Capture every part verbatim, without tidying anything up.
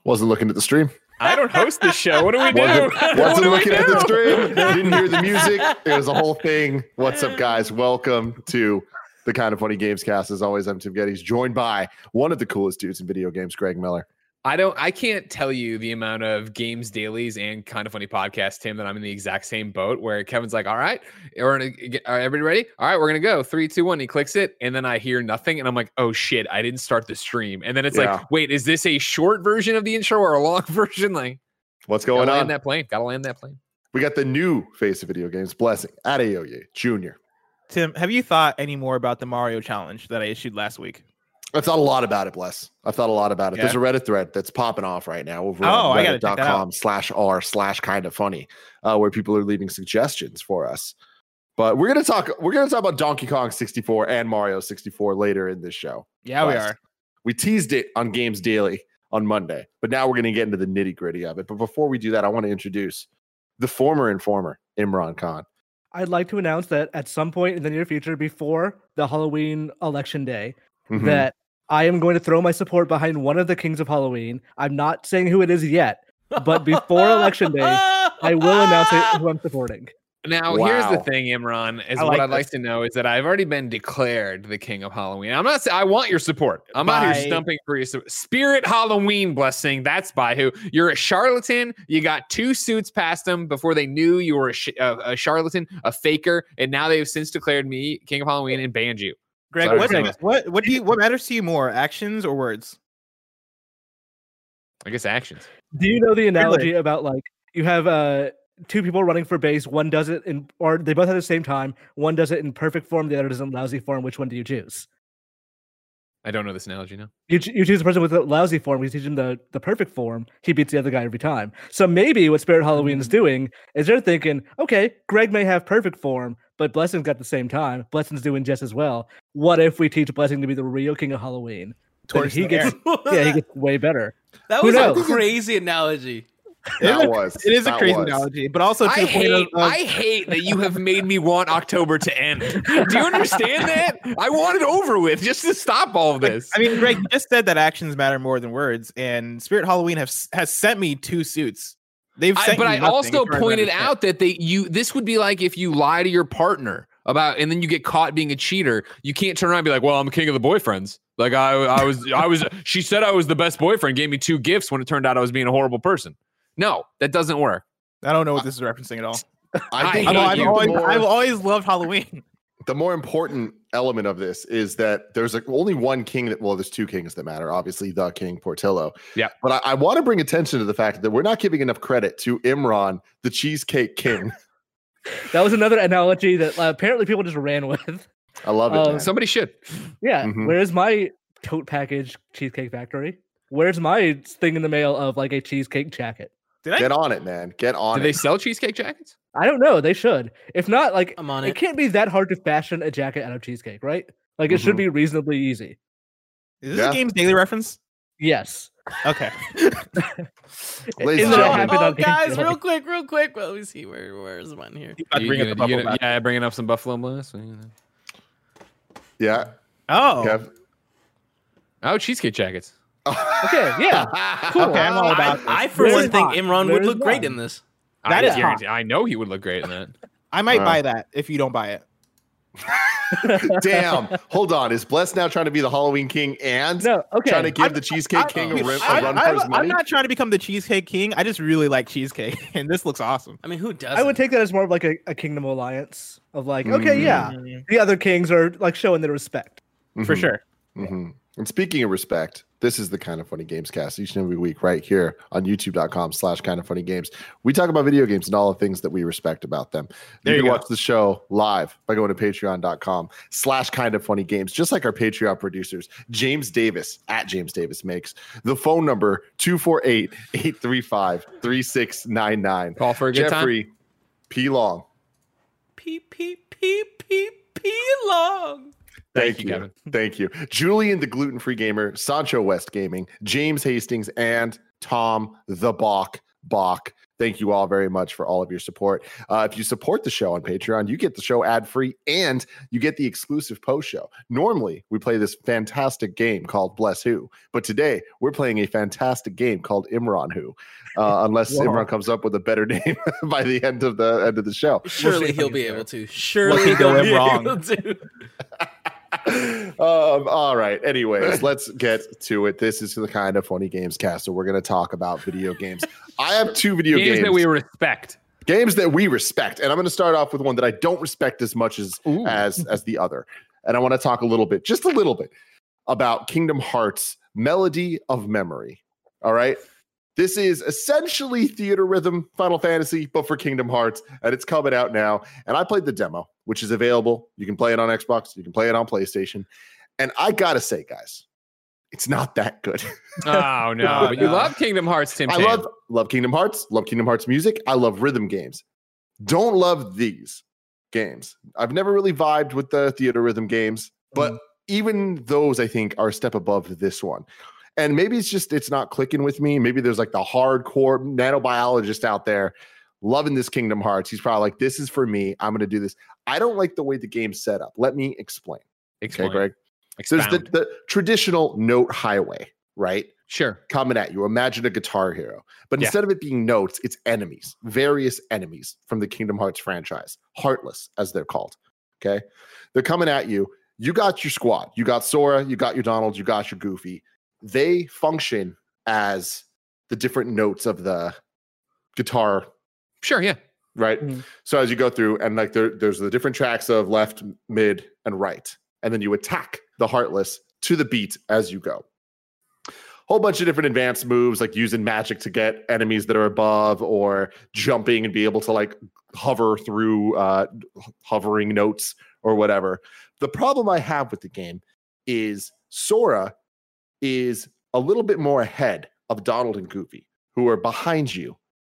Wasn't looking at the stream. I don't host this show. What do we do? Wasn't, wasn't looking at the stream. Didn't hear the music. It was a whole thing. What's up, guys? Welcome to the Kind of Funny Games cast. As always, I'm Tim Geddes, joined by one of the coolest dudes in video games, Greg Miller. I don't. I can't tell you the amount of games dailies and Kind of Funny podcast, Tim, that I'm in the exact same boat where Kevin's like, "All right, we're gonna get, are everybody ready? All right, we're gonna go. Three, two, one." He clicks it, and then I hear nothing, and I'm like, "Oh shit, I didn't start the stream." And then it's Yeah. like, "Wait, is this a short version of the intro or a long version?" Like, what's going gotta on? Land that plane. Gotta land that plane. We got the new face of video games, Blessing Adeoye Junior Tim, have you thought any more about the Mario challenge that I issued last week? I've thought a lot about it, Bless. I've thought a lot about it. Yeah. There's a Reddit thread that's popping off right now over Oh, on I gotta check that reddit.com out. slash r slash kind of funny, uh, where people are leaving suggestions for us. But we're gonna talk. We're gonna talk about Donkey Kong sixty-four and Mario sixty-four later in this show. Yeah, we Bless. are. We teased it on Games Daily on Monday, but now we're gonna get into the nitty gritty of it. But before we do that, I want to introduce the former informer, Imran Khan. I'd like to announce that at some point in the near future, before the Halloween election day, Mhm. that I am going to throw my support behind one of the kings of Halloween. I'm not saying who it is yet, but before election day, I will announce it, who I'm supporting. Now, here's the Wow. thing, Imran, is I what like I'd like this. to know is that I've already been declared the king of Halloween. I'm not saying I want your support. I'm out By- here stumping for your support. Spirit Halloween Blessing. That's by who? You're a charlatan. You got two suits past them before they knew you were a, sh- a, a charlatan, a faker, and now they've since declared me king of Halloween and banned you. Greg, Sorry, what, Greg. what what do you what matters to you more, actions or words? I guess actions. Do you know the analogy about like you have uh two people running for base, one does it in or they both at the same time, one does it in perfect form, the other does it in lousy form. Which one do you choose? I don't know this analogy now. You, ch- you choose the person with the lousy form, you teach him the, the perfect form, he beats the other guy every time. So maybe what Spirit Halloween is doing is they're thinking, okay, Greg may have perfect form, but Blessing's got the same time. Blessing's doing just as well. What if we teach Blessing to be the real king of Halloween? Then Towards he the gets yeah, he gets way better. That Who was a knows? crazy analogy. That was. It is a that crazy was. analogy, but also to I the point hate, of, of I hate that you have made me want October to end. Do you understand that? I want it over with just to stop all of this. I mean, Greg, you just said that actions matter more than words, and Spirit Halloween have has sent me two suits. They've I, sent but you I nothing, also as far as I pointed understand. out that they you this would be like if you lie to your partner about and then you get caught being a cheater. You can't turn around and be like, "Well, I'm king of the boyfriends." Like I I was I was she said I was the best boyfriend, gave me two gifts when it turned out I was being a horrible person. No, that doesn't work. I don't know what this is referencing at all. I think I I've, hate I've you. always, the, more, I've always loved Halloween. the more important element of this is that there's like only one king that, well, there's two kings that matter. Obviously, the King Portillo. Yeah. But I, I want to bring attention to the fact that we're not giving enough credit to Imran, the Cheesecake King. That was another analogy that uh, apparently people just ran with. I love it. Um, man. Somebody should. Yeah, Mhm. where's my tote package Cheesecake Factory? Where's my thing in the mail of like a cheesecake jacket? Did I? Get on it, man. Get on Do it. they sell cheesecake jackets? I don't know. They should. If not, like I'm on it it. can't be that hard to fashion a jacket out of cheesecake, right? Like it should Mhm. be reasonably easy. Is this Yeah. a Games Daily reference? Yes. Okay. Ladies Isn't and it Oh, gentlemen, happened oh, on Games guys, Daily? real quick, real quick. Well, let me see where where's one here. I'd You bring gonna- up the you Buffalo gonna- Back. yeah, bringing up some Buffalo Blast. yeah. Oh, Kev. Oh, cheesecake jackets. Okay, yeah. Cool. Okay, I'm all about this. I, I for Where's one think mine? Imran would Where's look great mine? in this. That I is guarantee- I know he would look great in that. I might Uh, buy that if you don't buy it. Damn. Hold on. Is Bless now trying to be the Halloween King and No, okay. trying to give I- the Cheesecake I- King I- a, rim, a I- run I- for his I'm money? not trying to become the Cheesecake King. I just really like cheesecake, and this looks awesome. I mean, who does? I would take that as more of like a, a kingdom alliance of like, okay, yeah, Mhm. the other kings are like showing their respect. For Mhm. sure. hmm And speaking of respect, this is the Kind of Funny Games cast each and every week right here on youtube.com slash kind of funny games. We talk about video games and all the things that we respect about them. There you you can go. watch the show live by going to patreon.com slash kind of funny games, just like our Patreon producers, James Davis at James Davis Makes. The phone number two four eight, eight three five, three six nine nine. Call for a good time. Jeffrey P. Long. P P P P P long. Thank you, Kevin. Thank you. Julian, the gluten-free gamer, Sancho West Gaming, James Hastings, and Tom the Bach Bach. Thank you all very much for all of your support. Uh, if you support the show on Patreon, you get the show ad-free and you get the exclusive post show. Normally, we play this fantastic game called Bless Who, but today we're playing a fantastic game called Imran Who, uh, unless Whoa. Imran comes up with a better name by the end of the end of the show. Surely he'll be able to. Surely What could go he'll be wrong? able to. um, all right. Anyways, let's get to it. This is the Kind of Funny Games cast, so we're going to talk about video games. I have two video games, games that we respect. games that we respect, and I'm going to start off with one that I don't respect as much as Ooh. as as the other. And I want to talk a little bit, just a little bit, about Kingdom Hearts: Melody of Memory. All right. This is essentially Theater Rhythm Final Fantasy, but for Kingdom Hearts, and it's coming out now. And I played the demo, which is available. You can play it on Xbox. You can play it on PlayStation. And I gotta say, guys, it's not that good. Oh no, Oh, but you no. love Kingdom Hearts, Tim. I Tam. love love Kingdom Hearts. Love Kingdom Hearts music. I love rhythm games. Don't love these games. I've never really vibed with the theater rhythm games, but Mm. even those I think are a step above this one. And maybe it's just it's not clicking with me. Maybe there's like the hardcore nanobiologist out there loving this Kingdom Hearts. He's probably like, this is for me. I'm going to do this. I don't like the way the game's set up. Let me explain. Explain. Okay, Greg. Expound. There's the, the traditional note highway, right? Sure. Coming at you. Imagine a Guitar Hero. But Yeah. instead of it being notes, it's enemies, various enemies from the Kingdom Hearts franchise, Heartless, as they're called. Okay. They're coming at you. You got your squad. You got Sora, you got your Donald, you got your Goofy. They function as the different notes of the guitar, Sure. Yeah. right? Mhm. So as you go through, and like there, there's the different tracks of left, mid, and right. And then you attack the Heartless to the beat as you go. Whole bunch of different advanced moves, like using magic to get enemies that are above, or jumping and be able to like hover through uh, hovering notes or whatever. The problem I have with the game is Sora is a little bit more ahead of Donald and Goofy, who are behind you.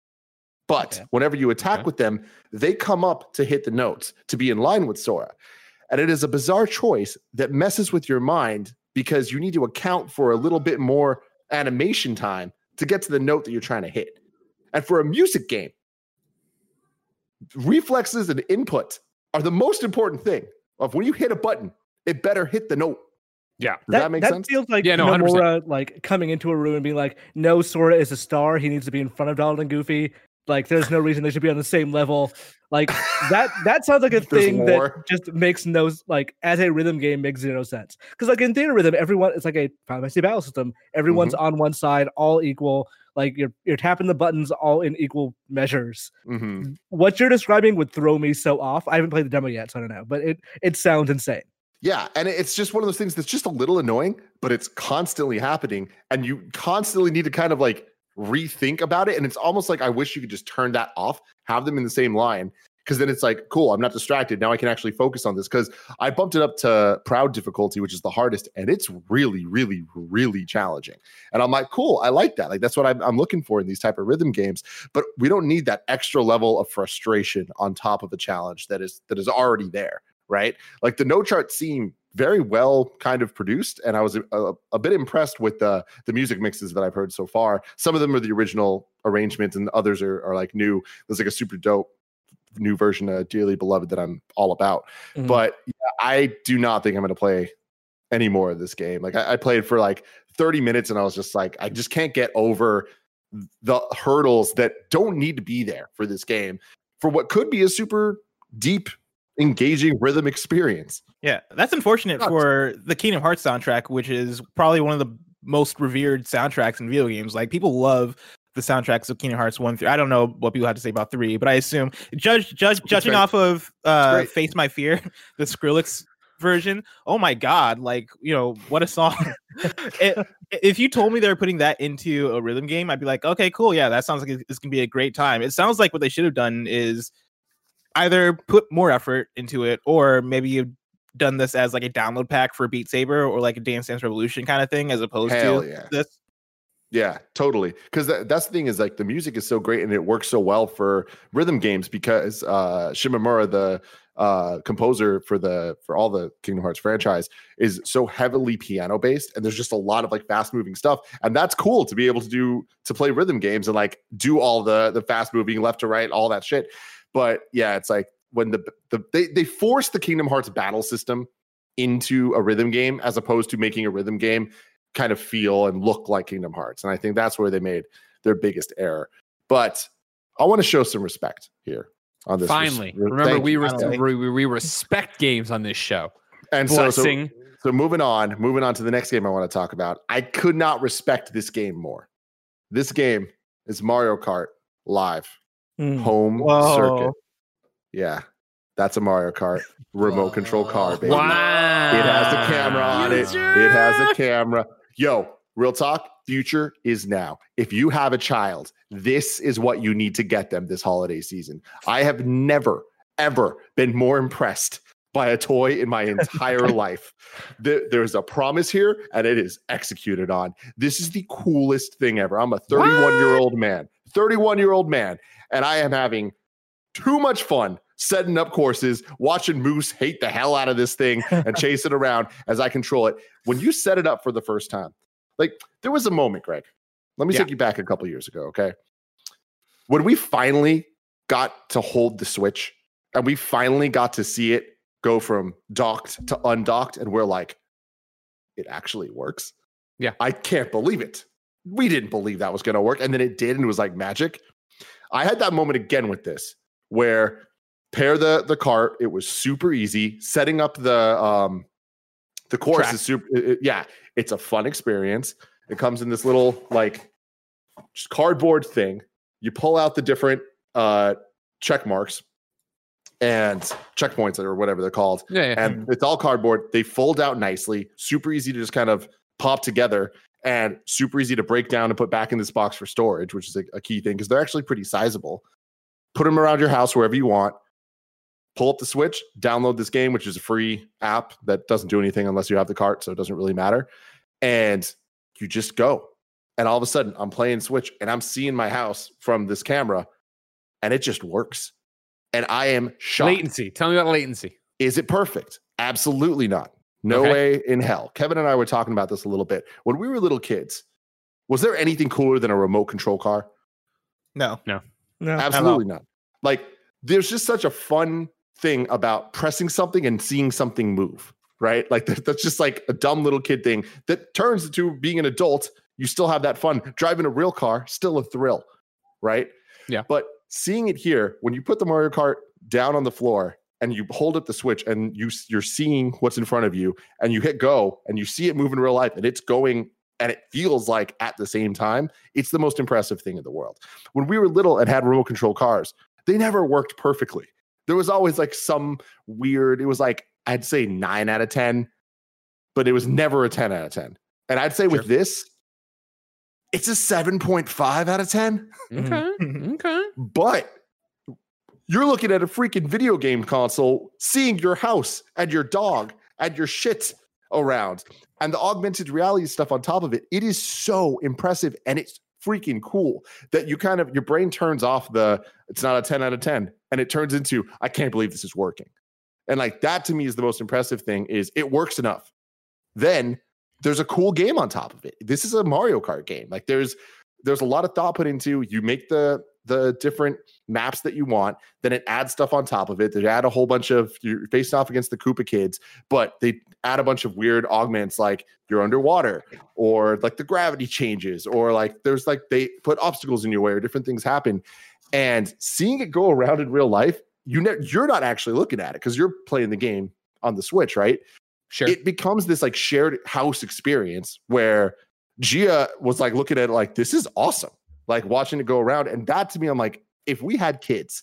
But Okay. whenever you attack Okay. with them, they come up to hit the notes to be in line with Sora. And it is a bizarre choice that messes with your mind because you need to account for a little bit more animation time to get to the note that you're trying to hit. And for a music game, reflexes and input are the most important thing. Of when you hit a button, it better hit the note. Yeah. Does that, make that sense? feels like Yeah, no, one hundred percent. Nomura like coming into a room and being like, "No, Sora is a star. He needs to be in front of Donald and Goofy. Like, there's no reason they should be on the same level." Like that. That sounds like a There's thing war. that just makes no like as a rhythm game makes zero sense. Because like in theater rhythm, everyone it's like a Final Fantasy battle system. Everyone's Mm-hmm. on one side, all equal. Like you're you're tapping the buttons all in equal measures. Mhm. What you're describing would throw me so off. I haven't played the demo yet, so I don't know. But it it sounds insane. Yeah, and it's just one of those things that's just a little annoying, but it's constantly happening, and you constantly need to kind of like rethink about it. And it's almost like I wish you could just turn that off, have them in the same line, because then it's like, cool, I'm not distracted. Now I can actually focus on this. Because I bumped it up to proud difficulty, which is the hardest, and it's really, really, really challenging. And I'm like, cool, I like that. Like that's what I'm, I'm looking for in these type of rhythm games. But we don't need that extra level of frustration on top of a challenge that is that is already there. Right? Like the note charts seem very well kind of produced, and I was a, a, a bit impressed with the the music mixes that I've heard so far. Some of them are the original arrangements, and others are, are like new. There's like a super dope new version of Dearly Beloved that I'm all about. Mhm. But yeah, I do not think I'm going to play any more of this game. Like I, I played for like thirty minutes, and I was just like, I just can't get over the hurdles that don't need to be there for this game for what could be a super deep, engaging rhythm experience. Yeah, that's unfortunate Nuts. for the Kingdom Hearts soundtrack, which is probably one of the most revered soundtracks in video games. Like people love the soundtracks of Kingdom Hearts one through. I don't know what people have to say about three, but I assume judge judge judging great. off of uh great. Face My Fear, the Skrillex version. Oh my god, like, you know, what a song. It, if you told me they were putting that into a rhythm game, I'd be like, okay, cool. Yeah, that sounds like it's gonna be a great time. It sounds like what they should have done is either put more effort into it, or maybe you've done this as like a download pack for Beat Saber or like a Dance Dance Revolution kind of thing, as opposed Hell to yeah. this. Yeah, totally. Because that, that's the thing is like the music is so great and it works so well for rhythm games because uh, Shimomura, the uh, composer for the for all the Kingdom Hearts franchise, is so heavily piano based, and there's just a lot of like fast moving stuff, and that's cool to be able to do to play rhythm games and like do all the the fast moving left to right, all that shit. But yeah, it's like when the the they they force the Kingdom Hearts battle system into a rhythm game as opposed to making a rhythm game kind of feel and look like Kingdom Hearts. And I think that's where they made their biggest error. But I want to show some respect here on this. Finally, Res- remember we, you. res- we we respect games on this show. And so, so Blessing. so moving on, moving on to the next game I want to talk about. I could not respect this game more. This game is Mario Kart Live Mm. Home Whoa. Circuit. Yeah, that's a Mario Kart remote control car, baby. Wow. It has a camera on it. It has a camera. Yo, real talk, future is now. If you have a child, this is what you need to get them this holiday season. I have never, ever been more impressed by a toy in my entire life. The, there's a promise here, and it is executed on. This is the coolest thing ever. I'm a thirty-one-year-old man, thirty-one-year-old man, and I am having too much fun setting up courses, watching Moose hate the hell out of this thing and chase it around as I control it. When you set it up for the first time, like there was a moment, Greg. Let me Yeah. take you back a couple years ago, okay? When we finally got to hold the Switch and we finally got to see it go from docked to undocked, and we're like, it actually works. Yeah. I can't believe it. We didn't believe that was going to work. And then it did, and it was like magic. I had that moment again with this, where pair the the cart. It was super easy. Setting up the um the course Track. is super. it- it- yeah, it's a fun experience. It comes in this little like just cardboard thing. You pull out the different uh check marks and checkpoints or whatever they're called, Yeah, yeah. and it's all cardboard. They fold out nicely. Super easy to just kind of pop together. And super easy to break down and put back in this box for storage, which is a, a key thing because they're actually pretty sizable. Put them around your house wherever you want. Pull up the Switch, download this game, which is a free app that doesn't do anything unless you have the cart, so it doesn't really matter. And you just go. And all of a sudden, I'm playing Switch and I'm seeing my house from this camera, and it just works. And I am shocked. Latency. Tell me about latency. Is it perfect? Absolutely not. No Okay. way in hell. Kevin and I were talking about this a little bit. When we were little kids, was there anything cooler than a remote control car? No. No. Absolutely not. Like, there's just such a fun thing about pressing something and seeing something move, right? Like, that, that's just like a dumb little kid thing that turns into being an adult. You still have that fun. Driving a real car, still a thrill, right? Yeah. But seeing it here, when you put the Mario Kart down on the floor and you hold up the Switch and you, you're seeing what's in front of you and you hit go and you see it move in real life and it's going and it feels like at the same time, it's the most impressive thing in the world. When we were little and had remote control cars, they never worked perfectly. There was always like some weird, it was like, I'd say nine out of ten, but it was never a ten out of ten. And I'd say with this, it's a seven point five out of ten. Okay. Okay. But you're looking at a freaking video game console, seeing your house and your dog and your shit around, and the augmented reality stuff on top of it. It is so impressive, and it's freaking cool that you kind of your brain turns off the it's not a ten out of ten, and it turns into I can't believe this is working. And like that to me is the most impressive thing is it works enough. Then there's a cool game on top of it. This is a Mario Kart game. Like there's there's a lot of thought put into you make the the different maps that you want, then it adds stuff on top of it. They add a whole bunch of you're facing off against the Koopa kids, but they add a bunch of weird augments like you're underwater or like the gravity changes or like there's like they put obstacles in your way or different things happen. And seeing it go around in real life, you ne- you're not actually looking at it because you're playing the game on the Switch, right? Sure. It becomes this like shared house experience where Gia was like looking at it like, this is awesome. Like watching it go around. And that to me, I'm like, if we had kids,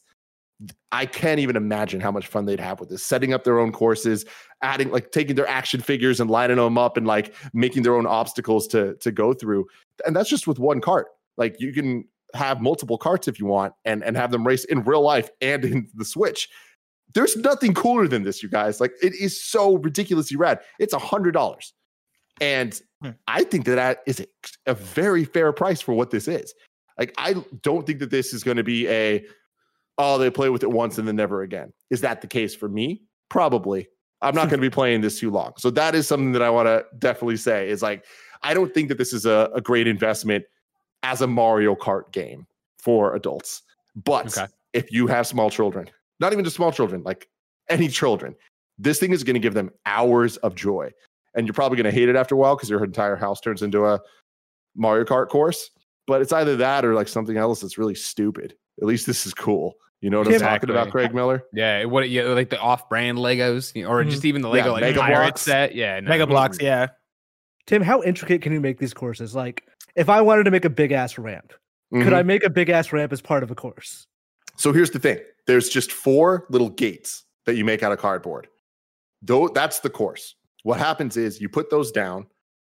I can't even imagine how much fun they'd have with this, setting up their own courses, adding like taking their action figures and lining them up and like making their own obstacles to, to go through. And that's just with one cart. Like you can have multiple carts if you want and, and have them race in real life and in the Switch. There's nothing cooler than this, you guys. Like it is so ridiculously rad. It's a hundred dollars. And Hmm. I think that that is a, a very fair price for what this is. Like, I don't think that this is going to be a, oh, they play with it once and then never again. Is that the case for me? Probably. I'm not going to be playing this too long. So that is something that I want to definitely say is like, I don't think that this is a, a great investment as a Mario Kart game for adults. But Okay. if you have small children, not even just small children, like any children, this thing is going to give them hours of joy. And you're probably going to hate it after a while because your entire house turns into a Mario Kart course. But it's either that or like something else that's really stupid. At least this is cool. You know what I'm Exactly. talking about, Craig Miller? Yeah, what yeah, like the off-brand Legos, you know, or Mhm. just even the Lego Yeah, like Mega pirate Blocks. set. Yeah, no. Mega Blocks, yeah. Tim, how intricate can you make these courses? Like, if I wanted to make a big ass ramp, Mhm. could I make a big ass ramp as part of a course? So here's the thing. There's just four little gates that you make out of cardboard. Though that's the course. What happens is you put those down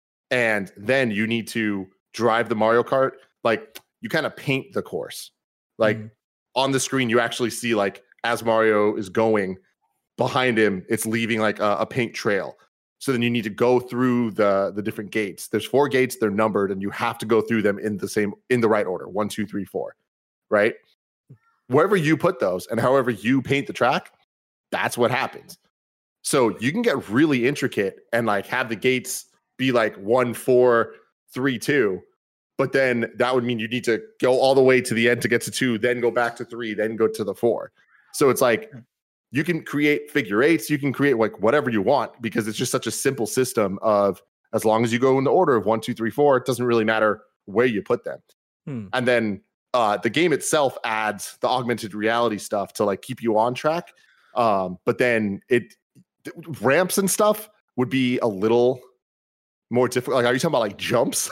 and then you need to drive the Mario Kart. Like, you kind of paint the course. Like Mhm. on the screen, you actually see like as Mario is going behind him, it's leaving like a, a paint trail. So then you need to go through the the different gates. There's four gates, they're numbered, and you have to go through them in the same in the right order. One, two, three, four. Right? Wherever you put those and however you paint the track, that's what happens. So you can get really intricate and like have the gates be like one, four, three, two. But then that would mean you need to go all the way to the end to get to two, then go back to three, then go to the four. So it's like you can create figure eights, you can create like whatever you want because it's just such a simple system of as long as you go in the order of one, two, three, four, it doesn't really matter where you put them. Hmm. And then uh, the game itself adds the augmented reality stuff to like keep you on track. Um, but then it th- ramps and stuff would be a little more difficult. Like, are you talking about like jumps?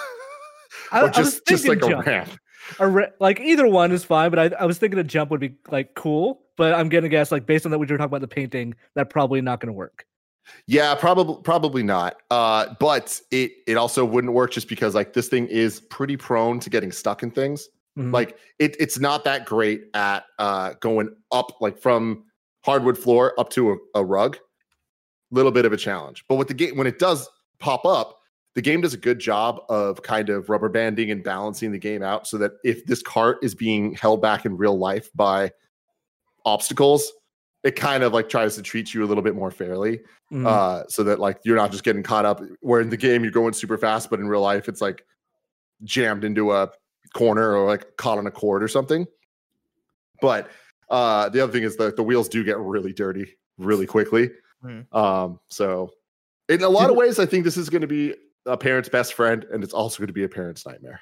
I, or I was just just like thinking a jump. ramp? A ra- like either one is fine, but I, I was thinking a jump would be like cool. But I'm gonna guess like based on that what you were talking about the painting, that probably not gonna work. Yeah, probably probably not. Uh, but it it also wouldn't work just because like this thing is pretty prone to getting stuck in things. Mhm. Like it it's not that great at uh, going up like from hardwood floor up to a, a rug. Little bit of a challenge. But with the game when it does pop up, the game does a good job of kind of rubber banding and balancing the game out so that if this cart is being held back in real life by obstacles, it kind of like tries to treat you a little bit more fairly. Mhm. Uh, so that like you're not just getting caught up where in the game you're going super fast, but in real life it's like jammed into a corner or like caught on a cord or something. But uh, the other thing is that the wheels do get really dirty really quickly. Mhm. Um, so in a lot of ways, I think this is going to be a parent's best friend, and it's also going to be a parent's nightmare.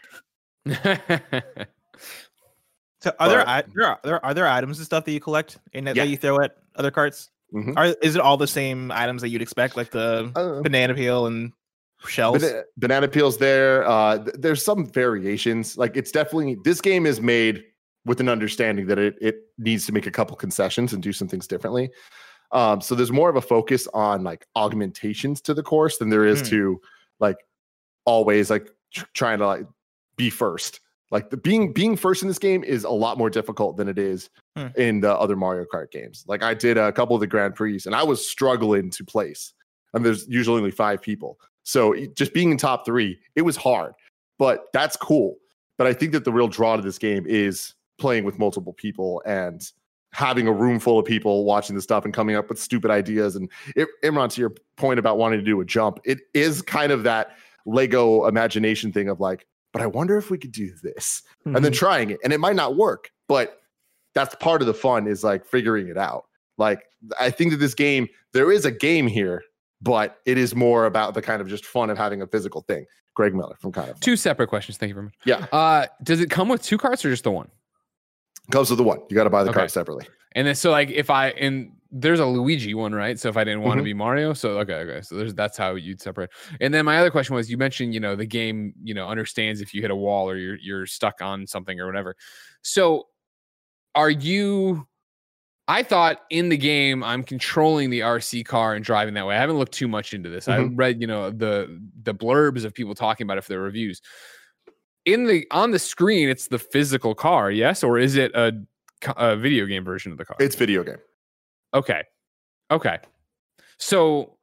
So are there, But- i- there are there are there items and stuff that you collect and that, Yeah. that you throw at other carts? Mhm. Are is it all the same items that you'd expect, like the Uh, banana peel and shells? Bana- banana peels there. Uh, th- there's some variations. Like it's definitely this game is made with an understanding that it it needs to make a couple concessions and do some things differently. Um, so there's more of a focus on like augmentations to the course than there is Hmm. to like always like tr- trying to like be first. Like the being being first in this game is a lot more difficult than it is Hmm. in the other Mario Kart games. Like I did a couple of the Grand Prix and I was struggling to place. And there's usually only five people. So it- just being in top three, it was hard, but that's cool. But I think that the real draw to this game is playing with multiple people and having a room full of people watching the stuff and coming up with stupid ideas. And it, Imran, to your point about wanting to do a jump, it is kind of that Lego imagination thing of like, but I wonder if we could do this and then Mhm. trying it. And it might not work, but that's part of the fun is like figuring it out. Like, I think that this game, there is a game here, but it is more about the kind of just fun of having a physical thing. Greg Miller from Kind of Fun. Two separate questions. Thank you very much. Yeah, Uh, does it come with two carts or just the one? comes with the one. You got to buy the Okay. card separately. And then so like if I and there's a Luigi one, right? So if I didn't want to Mhm. be Mario, so okay, okay. So there's that's how you'd separate. And then my other question was you mentioned, you know, the game, you know, understands if you hit a wall or you're you're stuck on something or whatever. So are you I thought in the game I'm controlling the R C car and driving that way. I haven't looked too much into this. I Mhm. read, you know, the the blurbs of people talking about it for their reviews. In the on the screen, it's the physical car, yes, or is it a, co- a video game version of the car? It's video game. Okay. Okay. So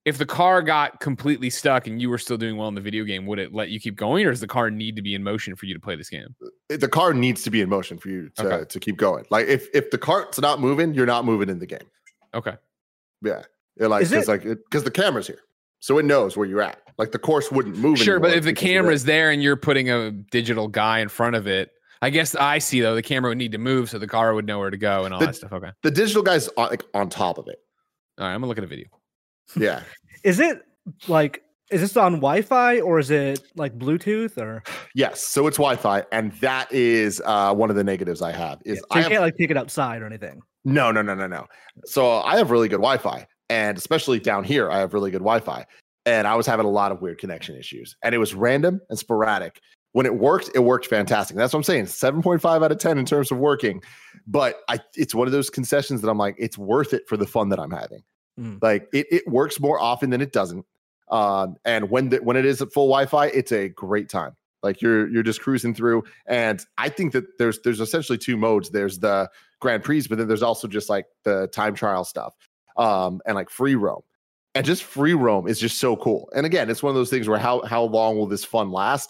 if the car got completely stuck and you were still doing well in the video game, would it let you keep going, or does the car need to be in motion for you to play this game? The car needs to be in motion for you to, Okay. to keep going. Like if if the cart's not moving, you're not moving in the game. Okay. Yeah, You're like Is because it- like because the camera's here, so it knows where you're at. Like the course wouldn't move. Sure, but anymore if the because of camera's it. there and you're putting a digital guy in front of it, I guess I see though the camera would need to move so the car would know where to go and all The- that stuff. Okay. All the digital guy's on, like on top of it. right, I'm gonna look at a video. Yeah. Is it like is this on Wi-Fi or is it like Bluetooth or Yes. So it's Wi-Fi, and that is uh, one of the negatives I have. Is so I you have can't like take it outside or anything? No, no, no, no, no. So I have really good Wi-Fi, and especially down here, I have really good Wi-Fi. And I was having a lot of weird connection issues, and it was random and sporadic. When it worked, it worked fantastic. That's what I'm saying. seven point five out of ten in terms of working. But I, it's one of those concessions that I'm like, it's worth it for the fun that I'm having. Mm. Like it, it works more often than it doesn't. Um, and when the, when it is at full Wi-Fi, it's a great time. Like you're you're just cruising through, and I think that there's there's essentially two modes. There's the Grand Prix, but then there's also just like the time trial stuff, um, and like free roam, and just free roam is just so cool. And again, it's one of those things where how how long will this fun last?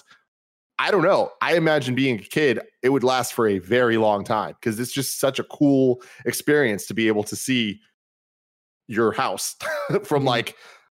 I don't know. I imagine being a kid, it would last for a very long time because it's just such a cool experience to be able to see your house from like,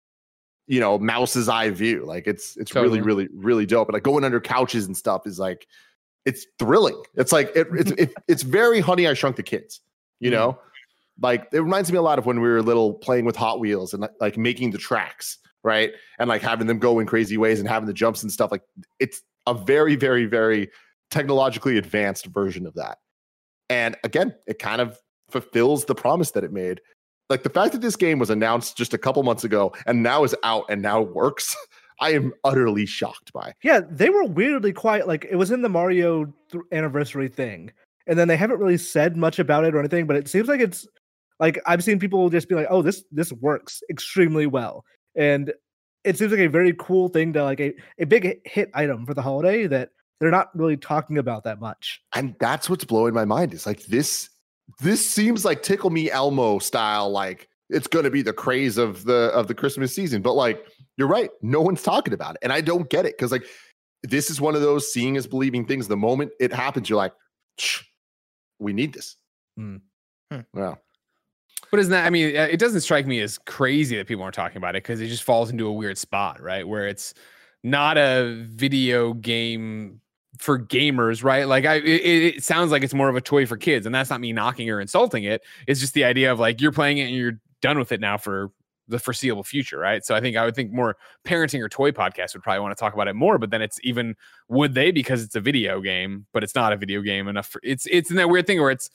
you know, mouse's eye view. Like it's it's Totally. really, really, really dope. And like going under couches and stuff is like it's thrilling. It's like it, it's it, it's very Honey, I Shrunk the Kids, you know? Like it reminds me a lot of when we were little playing with Hot Wheels and like, like making the tracks, right? And like having them go in crazy ways and having the jumps and stuff. Like it's a very, very, very technologically advanced version of that. And again, it kind of fulfills the promise that it made. Like the fact that this game was announced just a couple months ago and now is out and now works, I am utterly shocked by. Yeah, they were weirdly quiet. Like it was in the Mario th- anniversary thing, and then they haven't really said much about it or anything. But it seems like it's like I've seen people just be like, "Oh, this this works extremely well," and it seems like a very cool thing to like a, a big hit item for the holiday that they're not really talking about that much. And that's what's blowing my mind is like this this seems like Tickle Me Elmo style, like it's going to be the craze of the of the Christmas season. But like you're right, no one's talking about it, and I don't get it because like this is one of those seeing is believing things. The moment it happens, you're like, Shh, we need this. Hmm. Hmm. Yeah. But isn't that, I mean, it doesn't strike me as crazy that people aren't talking about it because it just falls into a weird spot, right? Where it's not a video game for gamers, right? Like I, it, it sounds like it's more of a toy for kids, and that's not me knocking or insulting it. It's just the idea of like, you're playing it and you're done with it now for the foreseeable future, right? So I think I would think more parenting or toy podcasts would probably want to talk about it more, but then it's even, would they, because it's a video game, but it's not a video game enough for, it's, it's in that weird thing where it's,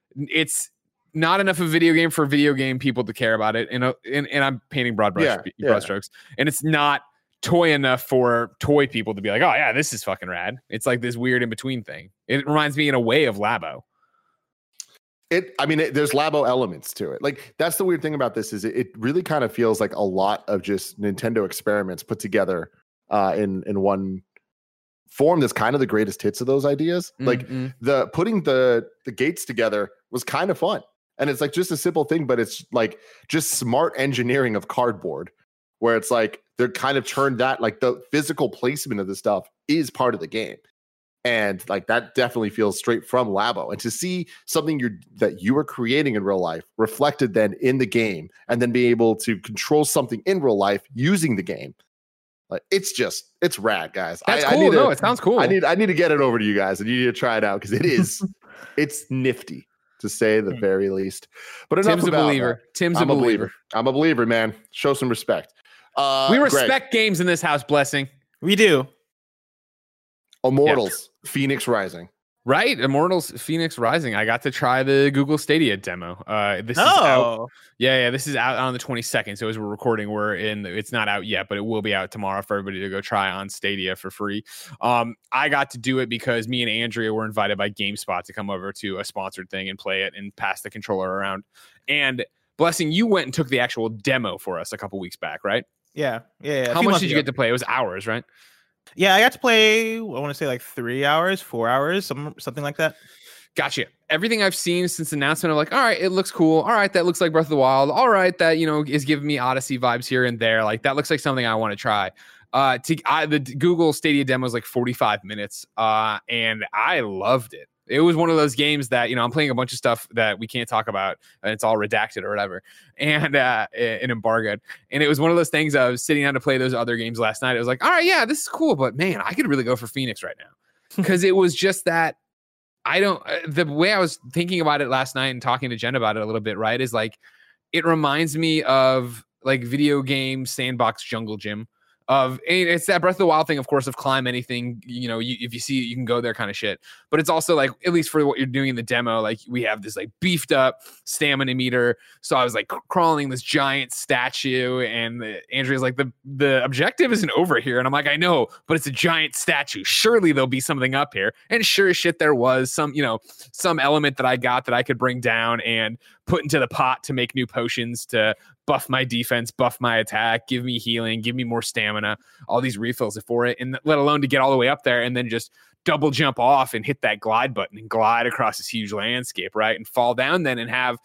it's, not enough of a video game for video game people to care about it. And, uh, and, and I'm painting broad brush, Yeah, yeah. broad strokes. And it's not toy enough for toy people to be like, oh yeah, this is fucking rad. It's like this weird in between thing. It reminds me in a way of Labo. It, I mean, it, there's Labo elements to it. Like that's the weird thing about this is it, it really kind of feels like a lot of just Nintendo experiments put together uh, in in one form. That's kind of the greatest hits of those ideas. Like Mm-mm. the putting the the gates together was kind of fun, and it's like just a simple thing, but it's like just smart engineering of cardboard, where it's like they're kind of turned that like the physical placement of the stuff is part of the game. And like that definitely feels straight from Labo. And to see something you're that you are creating in real life reflected then in the game, and then be able to control something in real life using the game, like it's just it's rad, guys. That's I, cool. I need no, to, it sounds cool. I need I need to get it over to you guys, and you need to try it out because it is it's nifty to say the very least. But enough Tim's a about believer. that. Tim's I'm a believer. I'm a believer, man. Show some respect. Uh, We Greg, respect games in this house, Blessing. We do. Immortals, Phoenix Rising. Right? Immortals Phoenix Rising. I got to try the Google Stadia demo. Uh, this is out. Oh, Yeah, yeah. This is out on the twenty-second. So as we're recording, we're in. It's not out yet, but it will be out tomorrow for everybody to go try on Stadia for free. Um, I got to do it because me and Andrea were invited by GameSpot to come over to a sponsored thing and play it and pass the controller around. And Blessing, you went and took the actual demo for us a couple weeks back, right? yeah, yeah. yeah. A How few much months did you ago. get to play? It was hours, right? Yeah, I got to play. I want to say like three hours, four hours, some something like that. Gotcha. Everything I've seen since the announcement, I'm like, all right, it looks cool. All right, that looks like Breath of the Wild. All right, that, you know, is giving me Odyssey vibes here and there. Like, that looks like something I want to try. Uh, to I, the Google Stadia demo was like forty-five minutes, uh, and I loved it. It was one of those games that, you know, I'm playing a bunch of stuff that we can't talk about, and it's all redacted or whatever, and uh, and embargoed. And it was one of those things. I was sitting down to play those other games last night. I was like, all right, yeah, this is cool, but man, I could really go for Phoenix right now, because it was just that. I don't. Uh, the way I was thinking about it last night and talking to Jen about it a little bit, right, is like it reminds me of like video game sandbox jungle gym. Of it's that Breath of the Wild thing, of course, of climb anything, you know, you, if you see it, you can go there kind of shit. But it's also like, at least for what you're doing in the demo, like we have this like beefed up stamina meter. So I was like crawling this giant statue, and the, Andrea's like, the the objective isn't over here. And I'm like, I know, but it's a giant statue. Surely there'll be something up here. And sure as shit, there was some, you know, some element that I got that I could bring down and put into the pot to make new potions to buff my defense, buff my attack, give me healing, give me more stamina, all these refills for it, and let alone to get all the way up there and then just double jump off and hit that glide button and glide across this huge landscape, right? And fall down then and have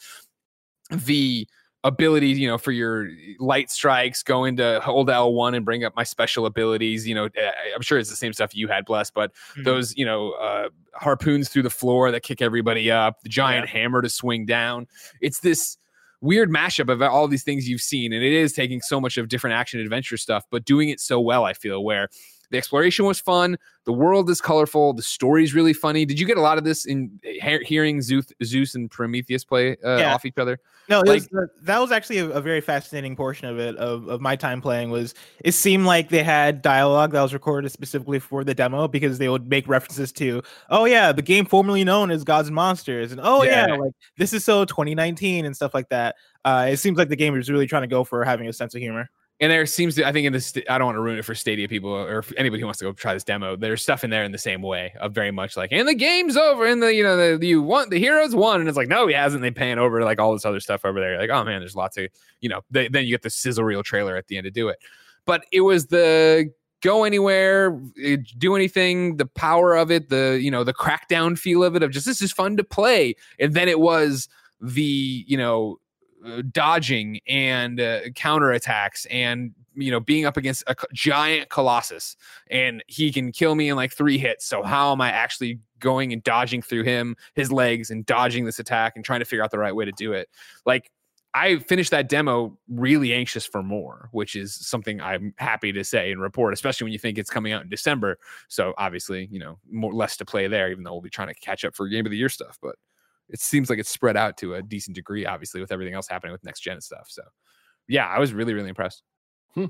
the ability, you know, for your light strikes, go into hold L one and bring up my special abilities. You know, I'm sure it's the same stuff you had, Bless, but mm-hmm. those, you know, uh, harpoons through the floor that kick everybody up, the giant yeah. hammer to swing down. It's this weird mashup of all these things you've seen, and it is taking so much of different action adventure stuff, but doing it so well, I feel, where the exploration was fun, the world is colorful, the story's really funny. Did you get a lot of this in he- hearing Zeus, Zeus and Prometheus play uh, yeah. off each other? No, it like, was, uh, that was actually a, a very fascinating portion of it, of, of my time playing, was it seemed like they had dialogue that was recorded specifically for the demo, because they would make references to, oh yeah, the game formerly known as Gods and Monsters, and oh yeah, yeah like this is so twenty nineteen and stuff like that. Uh, it seems like the game is really trying to go for having a sense of humor. And there seems to, I think in this, I don't want to ruin it for Stadia people or anybody who wants to go try this demo. There's stuff in there in the same way of very much like, and the game's over, and the, you know, the, you want the heroes won, and it's like, no, he hasn't. They pan over like all this other stuff over there. Like, oh man, there's lots of, you know, they, then you get the sizzle reel trailer at the end to do it. But it was the go anywhere, do anything, the power of it, the, you know, the crackdown feel of it, of just, this is fun to play. And then it was the, you know, Uh, dodging and uh, counterattacks, and you know, being up against a giant colossus, and he can kill me in like three hits. So how am I actually going and dodging through him, his legs, and dodging this attack and trying to figure out the right way to do it? Like, I finished that demo really anxious for more, which is something I'm happy to say and report, especially when you think it's coming out in December. So obviously, you know, more less to play there, even though we'll be trying to catch up for Game of the Year stuff, but it seems like it's spread out to a decent degree, obviously, with everything else happening with next gen stuff. So, yeah, I was really, really impressed. Hmm.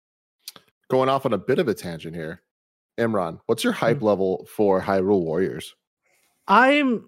Going off on a bit of a tangent here, Imran, what's your hype mm-hmm. level for Hyrule Warriors? I'm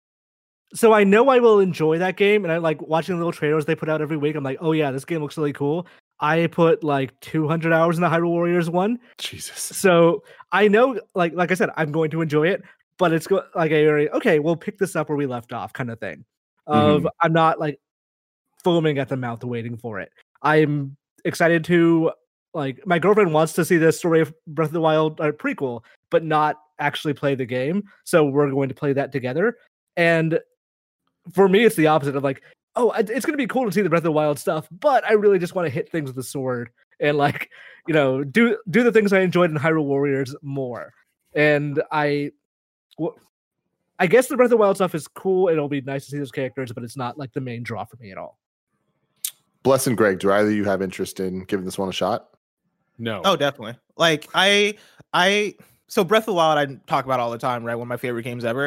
so I know I will enjoy that game, and I like watching the little trailers they put out every week. I'm like, oh yeah, this game looks really cool. I put like two hundred hours in the Hyrule Warriors one. Jesus. So I know, like, like I said, I'm going to enjoy it. But it's go- like a very, okay, we'll pick this up where we left off kind of thing. Of mm-hmm. I'm not like foaming at the mouth waiting for it. I'm excited to, like, my girlfriend wants to see the story of Breath of the Wild uh, prequel, but not actually play the game. So we're going to play that together. And for me, it's the opposite of like, oh, it's going to be cool to see the Breath of the Wild stuff, but I really just want to hit things with the sword and like, you know, do do the things I enjoyed in Hyrule Warriors more. And I. Well, I guess the Breath of the Wild stuff is cool. It'll be nice to see those characters, but it's not like the main draw for me at all. Bless and Greg, do either of you have interest in giving this one a shot? No. Oh, definitely. Like I, I. So Breath of the Wild, I talk about all the time, right? One of my favorite games ever.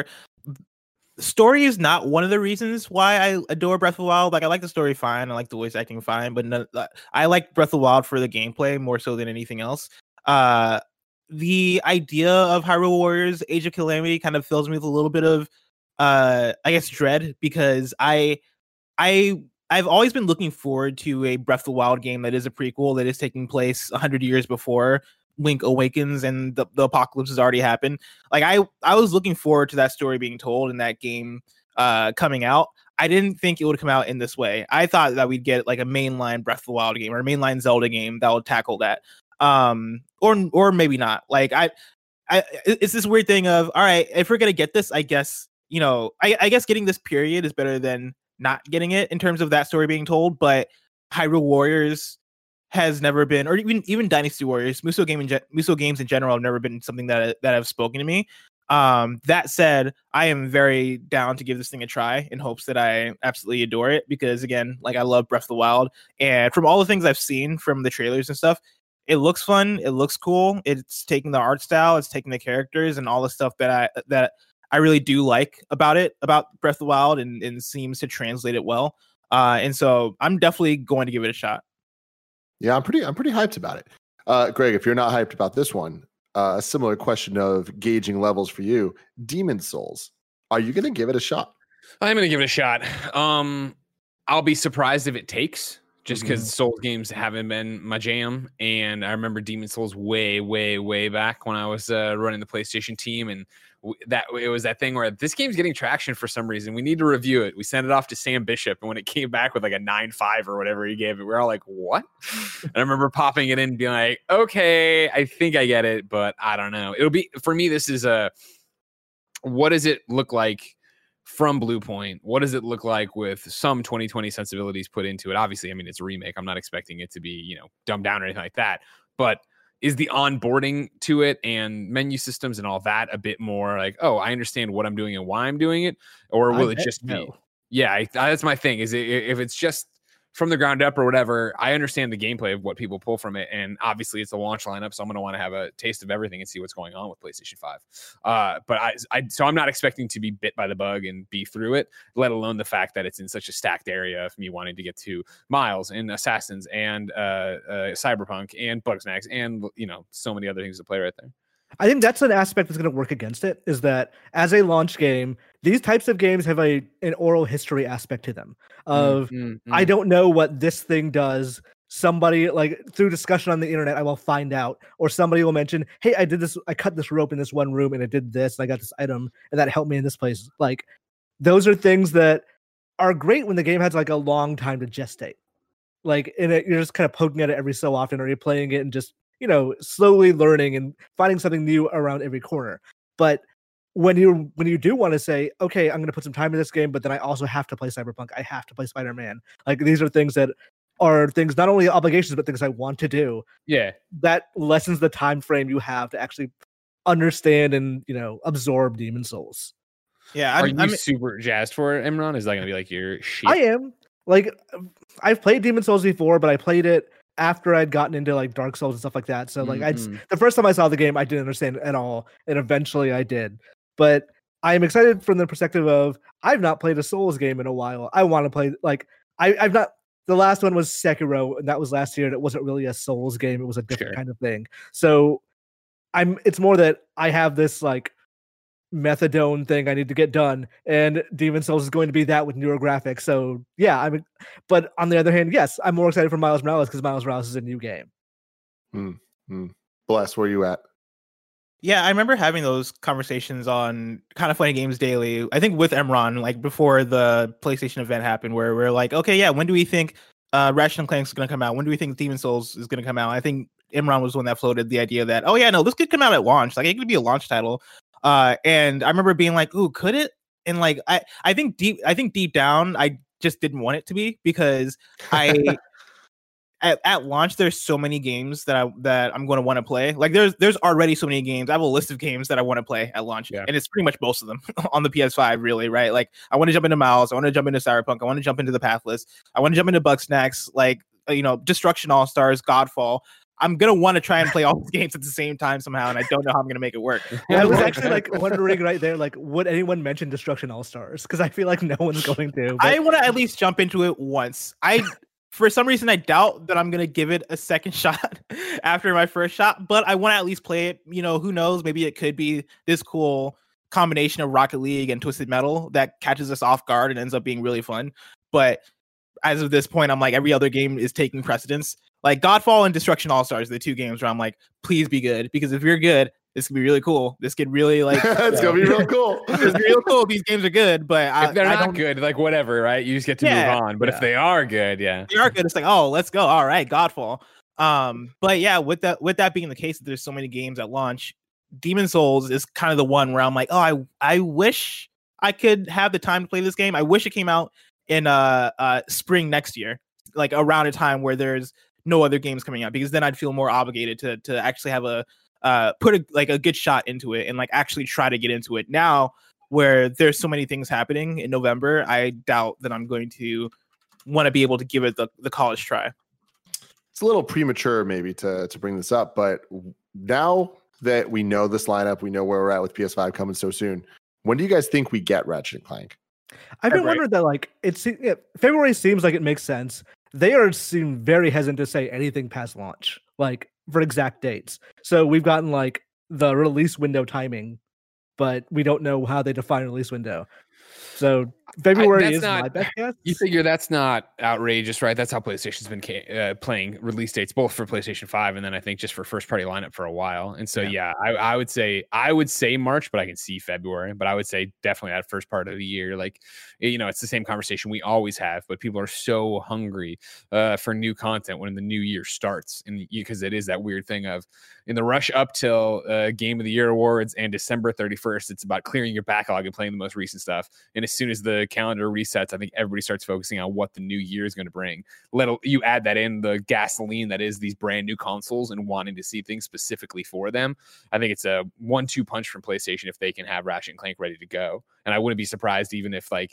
Story is not one of the reasons why I adore Breath of the Wild. Like I like the story fine, I like the voice acting fine, but no, I like Breath of the Wild for the gameplay more so than anything else. Uh. The idea of Hyrule Warriors Age of Calamity kind of fills me with a little bit of uh I guess dread, because I I I've always been looking forward to a Breath of the Wild game that is a prequel that is taking place one hundred years before Link awakens and the, the apocalypse has already happened. Like I I was looking forward to that story being told and that game uh coming out. I didn't think it would come out in this way. I thought that we'd get like a mainline Breath of the Wild game or a mainline Zelda game that would tackle that. Um, or or maybe not. Like I, I, it's this weird thing of, all right, if we're gonna get this, I guess you know, I, I guess getting this period is better than not getting it in terms of that story being told. But Hyrule Warriors has never been, or even even Dynasty Warriors, Muso game in ge- Muso games in general have never been something that that have spoken to me. Um, that said, I am very down to give this thing a try in hopes that I absolutely adore it, because again, like I love Breath of the Wild, and from all the things I've seen from the trailers and stuff, it looks fun, it looks cool, it's taking the art style, it's taking the characters and all the stuff that I that I really do like about it, about Breath of the Wild, and, and seems to translate it well. Uh, and so I'm definitely going to give it a shot. Yeah, I'm pretty I'm pretty hyped about it. Uh, Greg, if you're not hyped about this one, uh, a similar question of gauging levels for you, Demon Souls. Are you going to give it a shot? I'm going to give it a shot. Um, I'll be surprised if it takes, just because mm-hmm. Souls games haven't been my jam. And I remember Demon Souls way, way, way back when I was uh, running the PlayStation team, and that it was that thing where this game's getting traction for some reason. We need to review it. We sent it off to Sam Bishop, and when it came back with like a nine five or whatever he gave it, we we're all like, what? And I remember popping it in and being like, okay, I think I get it, but I don't know. It'll be, for me, this is a, what does it look like from Blue Point? What does it look like with some twenty twenty sensibilities put into it? Obviously, I mean, it's a remake. I'm not expecting it to be, you know, dumbed down or anything like that, but is the onboarding to it and menu systems and all that a bit more like, oh, I understand what I'm doing and why I'm doing it? Or will I it just no. be, yeah, I, that's my thing, is it, if it's just from the ground up or whatever, I understand the gameplay of what people pull from it. And obviously it's a launch lineup, so I'm going to want to have a taste of everything and see what's going on with PlayStation five. Uh, but I, I, so I'm not expecting to be bit by the bug and be through it, let alone the fact that it's in such a stacked area of me wanting to get to Miles and Assassins and uh, uh, Cyberpunk and Bugsnax and, you know, so many other things to play right there. I think that's an aspect that's going to work against it, is that as a launch game, these types of games have a an oral history aspect to them of, mm, mm, mm. I don't know what this thing does. Somebody, like through discussion on the internet, I will find out, or somebody will mention, hey, I did this, I cut this rope in this one room and it did this, and I got this item and that helped me in this place. Like, those are things that are great when the game has like a long time to gestate. Like, and it, you're just kind of poking at it every so often, or you're playing it and just, you know, slowly learning and finding something new around every corner. But when you when you do want to say, okay, I'm going to put some time in this game, but then I also have to play Cyberpunk, I have to play Spider-Man. Like, these are things that are things, not only obligations, but things I want to do. Yeah. That lessens the time frame you have to actually understand and, you know, absorb Demon Souls. Yeah. I'm, Are you I'm, super jazzed for it, Imran? Is that going to be like your shit? I am. Like, I've played Demon Souls before, but I played it after I'd gotten into like Dark Souls and stuff like that. So like, mm-hmm. I just, the first time I saw the game, I didn't understand at all, and eventually I did. But I'm excited from the perspective of, I've not played a Souls game in a while. I want to play, like, I, I've not, the last one was Sekiro, and that was last year, and it wasn't really a Souls game. It was a different sure. kind of thing. So I'm, it's more that I have this like methadone thing I need to get done, and Demon Souls is going to be that with newer graphics. So yeah, I'm, but on the other hand, yes, I'm more excited for Miles Morales because Miles Morales is a new game. Mm-hmm. Bless, where you at? Yeah, I remember having those conversations on Kind of Funny Games Daily, I think with Emron, like before the PlayStation event happened, where we're like, okay, yeah, when do we think uh, Ratchet and Clank is going to come out? When do we think Demon Souls is going to come out? I think Imran was the one that floated the idea that, oh yeah, no, this could come out at launch. Like, it could be a launch title. Uh, and I remember being like, ooh, could it? And like, I, I think deep, I think deep down, I just didn't want it to be, because I... At, at launch, there's so many games that I that I'm going to want to play. Like, there's there's already so many games. I have a list of games that I want to play at launch, yeah. and it's pretty much most of them on the P S five, really, right? Like, I want to jump into Miles, I want to jump into Cyberpunk, I want to jump into the Pathless, I want to jump into Bugsnax, like, you know, Destruction All Stars, Godfall. I'm gonna want to try and play all these games at the same time somehow, and I don't know how I'm gonna make it work. I was actually like wondering right there, like, would anyone mention Destruction All Stars? Because I feel like no one's going to. But... I want to at least jump into it once. I. For some reason, I doubt that I'm going to give it a second shot after my first shot, but I want to at least play it. You know, who knows? Maybe it could be this cool combination of Rocket League and Twisted Metal that catches us off guard and ends up being really fun. But as of this point, I'm like, every other game is taking precedence. Like, Godfall and Destruction All-Stars, the two games where I'm like, please be good, because if you're good, this could be really cool. This could really, like, it's gonna be real cool. It's real cool. These games are good, but if they're I, not I don't... good, like, whatever, right? You just get to yeah, move on. But yeah. if they are good, yeah, they are good. It's like, oh, let's go. All right, Godfall. Um, but yeah, with that, with that being the case, that there's so many games at launch, Demon Souls is kind of the one where I'm like, oh, I, I wish I could have the time to play this game. I wish it came out in uh, uh spring next year, like around a time where there's no other games coming out, because then I'd feel more obligated to to actually have a uh put a, like a good shot into it and like actually try to get into it. Now, where there's so many things happening in November, I doubt that I'm going to want to be able to give it the, the college try. It's a little premature maybe to to bring this up, but now that we know this lineup, we know where we're at with P S five coming so soon. When do you guys think we get Ratchet and Clank? I've been Right. wondering that, like, it's yeah, February seems like it makes sense. They are seem very hesitant to say anything past launch, like for exact dates. So we've gotten like the release window timing, but we don't know how they define release window. So February that's is not- my best guess. You figure that's not outrageous, right? That's how PlayStation's been ca- uh, playing release dates, both for PlayStation five and then I think just for first party lineup for a while. And so, yeah, I, I would say I would say March, but I can see February. But I would say definitely that first part of the year. Like, you know, it's the same conversation we always have, but people are so hungry uh, for new content when the new year starts, and because it is that weird thing of in the rush up till uh, Game of the Year awards and December thirty-first, it's about clearing your backlog and playing the most recent stuff. And as soon as the calendar resets, I think everybody starts focusing on what the new year is going to bring. Let you add that in the gasoline that is these brand new consoles and wanting to see things specifically for them. I think it's a one two punch from PlayStation if they can have Ratchet and Clank ready to go. And I wouldn't be surprised even if like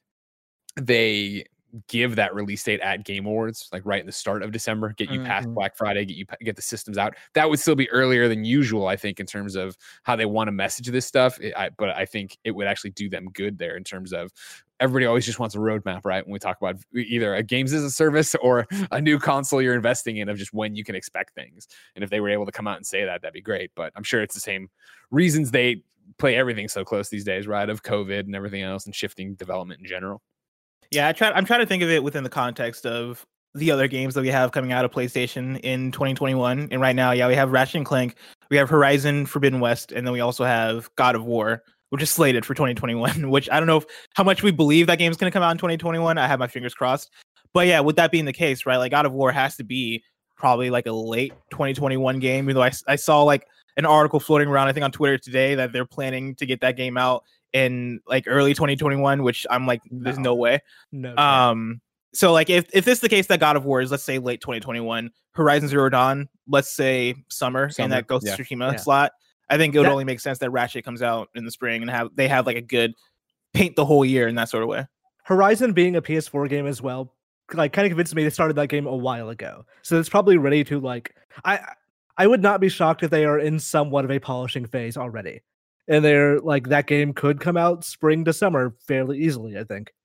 they give that release date at Game Awards, like right in the start of December, get you past Mhm. Black Friday, get you get the systems out. That would still be earlier than usual, I think, in terms of how they want to message this stuff. It, I, but I think it would actually do them good there in terms of everybody always just wants a roadmap, right? When we talk about either a games as a service or a new console you're investing in, of just when you can expect things. And if they were able to come out and say that, that'd be great. But I'm sure it's the same reasons they play everything so close these days, right? Of COVID and everything else and shifting development in general. Yeah, I try. I'm trying to think of it within the context of the other games that we have coming out of PlayStation in twenty twenty-one. And right now, yeah, we have Ratchet and Clank, we have Horizon Forbidden West, and then we also have God of War, which is slated for twenty twenty-one. Which I don't know if, how much we believe that game's going to come out in twenty twenty-one. I have my fingers crossed. But yeah, with that being the case, right? Like God of War has to be probably like a late twenty twenty-one game. Even though I I saw like an article floating around, I think on Twitter today, that they're planning to get that game out in like early twenty twenty-one, which I'm like, there's no, No. way. No, Um, so like if if this is the case that God of War is, let's say, late twenty twenty-one, Horizon Zero Dawn, let's say summer, Summer, and that Ghost yeah. of Tsushima Yeah. slot, I think it would That- only make sense that Ratchet comes out in the spring and have they have like a good paint the whole year in that sort of way. Horizon being a P S four game as well, like kind of convinced me they started that game a while ago. So it's probably ready to like I I would not be shocked if they are in somewhat of a polishing phase already. And they're like that game could come out spring to summer fairly easily, I think.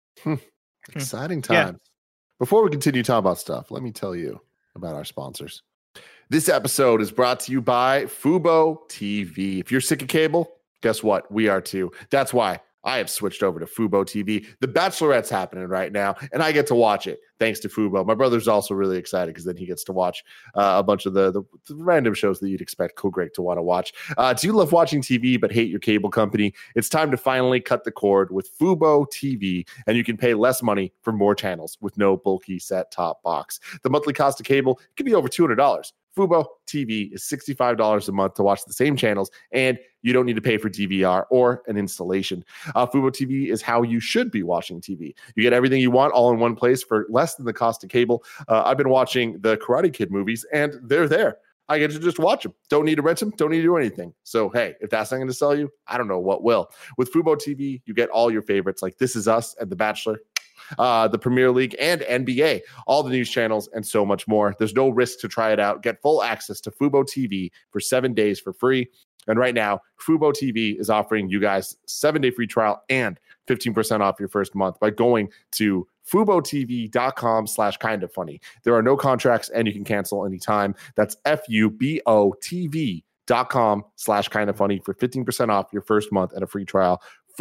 Exciting Yeah. times. Before we continue talking about stuff, let me tell you about our sponsors. This episode is brought to you by Fubo T V. If you're sick of cable, guess what? We are too. That's why I have switched over to Fubo T V. The Bachelorette's happening right now, and I get to watch it thanks to Fubo. My brother's also really excited because then he gets to watch uh, a bunch of the, the, the random shows that you'd expect Cool Greg to want to watch. Uh, do you love watching T V but hate your cable company? It's time to finally cut the cord with Fubo T V, and you can pay less money for more channels with no bulky set-top box. The monthly cost of cable can be over two hundred dollars. Fubo T V is sixty-five dollars a month to watch the same channels, and you don't need to pay for D V R or an installation. Uh, Fubo T V is how you should be watching T V. You get everything you want all in one place for less than the cost of cable. Uh, I've been watching the Karate Kid movies, and they're there. I get to just watch them. Don't need to rent them. Don't need to do anything. So, hey, if that's not going to sell you, I don't know what will. With Fubo T V, you get all your favorites like This Is Us and The Bachelor, uh, the Premier League and N B A, all the news channels, and so much more. There's no risk to try it out. Get full access to Fubo T V for seven days for free. And right now, Fubo T V is offering you guys seven-day free trial and fifteen percent off your first month by going to FuboTV.com slash kind of funny. There are no contracts and you can cancel anytime. That's F-U-B-O-T-V dot com slash kind of funny for fifteen percent off your first month and a free trial.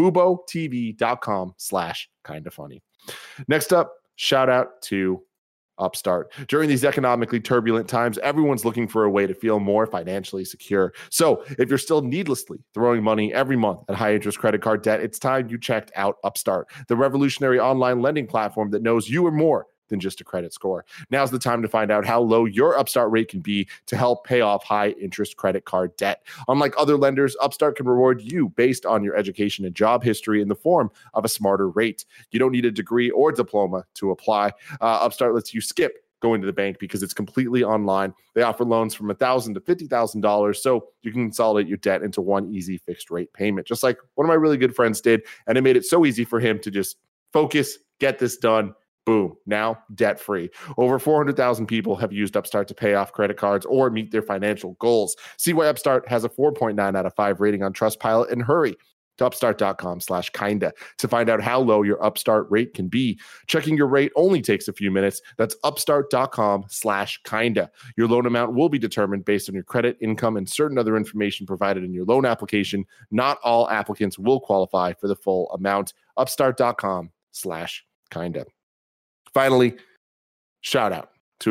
FuboTV.com slash kind of funny. Next up, shout out to Upstart. During these economically turbulent times, everyone's looking for a way to feel more financially secure. So if you're still needlessly throwing money every month at high interest credit card debt, it's time you checked out Upstart, the revolutionary online lending platform that knows you are more than just a credit score. Now's the time to find out how low your Upstart rate can be to help pay off high interest credit card debt. Unlike other lenders, Upstart can reward you based on your education and job history in the form of a smarter rate. You don't need a degree or diploma to apply. Uh, Upstart lets you skip going to the bank because it's completely online. They offer loans from one thousand dollars to fifty thousand dollars, so you can consolidate your debt into one easy fixed rate payment, just like one of my really good friends did, and it made it so easy for him to just focus, get this done, boom, now debt-free. Over four hundred thousand people have used Upstart to pay off credit cards or meet their financial goals. See why Upstart has a four point nine out of five rating on Trustpilot, and hurry to upstart.com slash kinda to find out how low your Upstart rate can be. Checking your rate only takes a few minutes. That's upstart.com slash kinda. Your loan amount will be determined based on your credit, income, and certain other information provided in your loan application. Not all applicants will qualify for the full amount. Upstart.com slash kinda. Finally, shout out to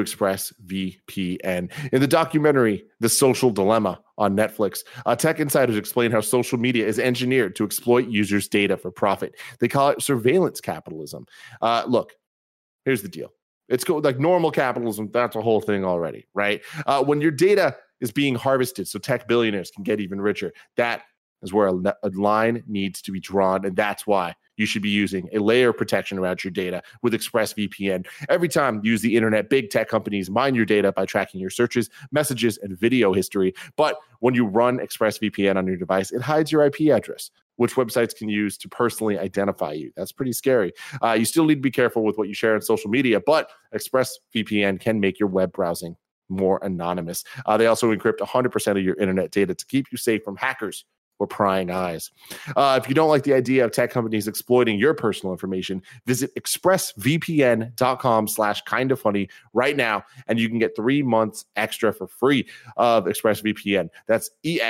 ExpressVPN. In the documentary, The Social Dilemma on Netflix, uh, tech insiders explain how social media is engineered to exploit users' data for profit. They call it surveillance capitalism. Uh, look, here's the deal. It's go- like normal capitalism. That's a whole thing already, right? Uh, when your data is being harvested so tech billionaires can get even richer, that is where a, le- a line needs to be drawn, and that's why you should be using a layer of protection around your data with ExpressVPN. Every time you use the internet, big tech companies mine your data by tracking your searches, messages, and video history. But when you run ExpressVPN on your device, it hides your I P address, which websites can use to personally identify you. That's pretty scary. Uh, you still need to be careful with what you share on social media, but ExpressVPN can make your web browsing more anonymous. Uh, they also encrypt one hundred percent of your internet data to keep you safe from hackers or prying eyes. Uh, if you don't like the idea of tech companies exploiting your personal information, visit expressvpn.com slash kinda funny right now, and you can get three months extra for free of ExpressVPN. That's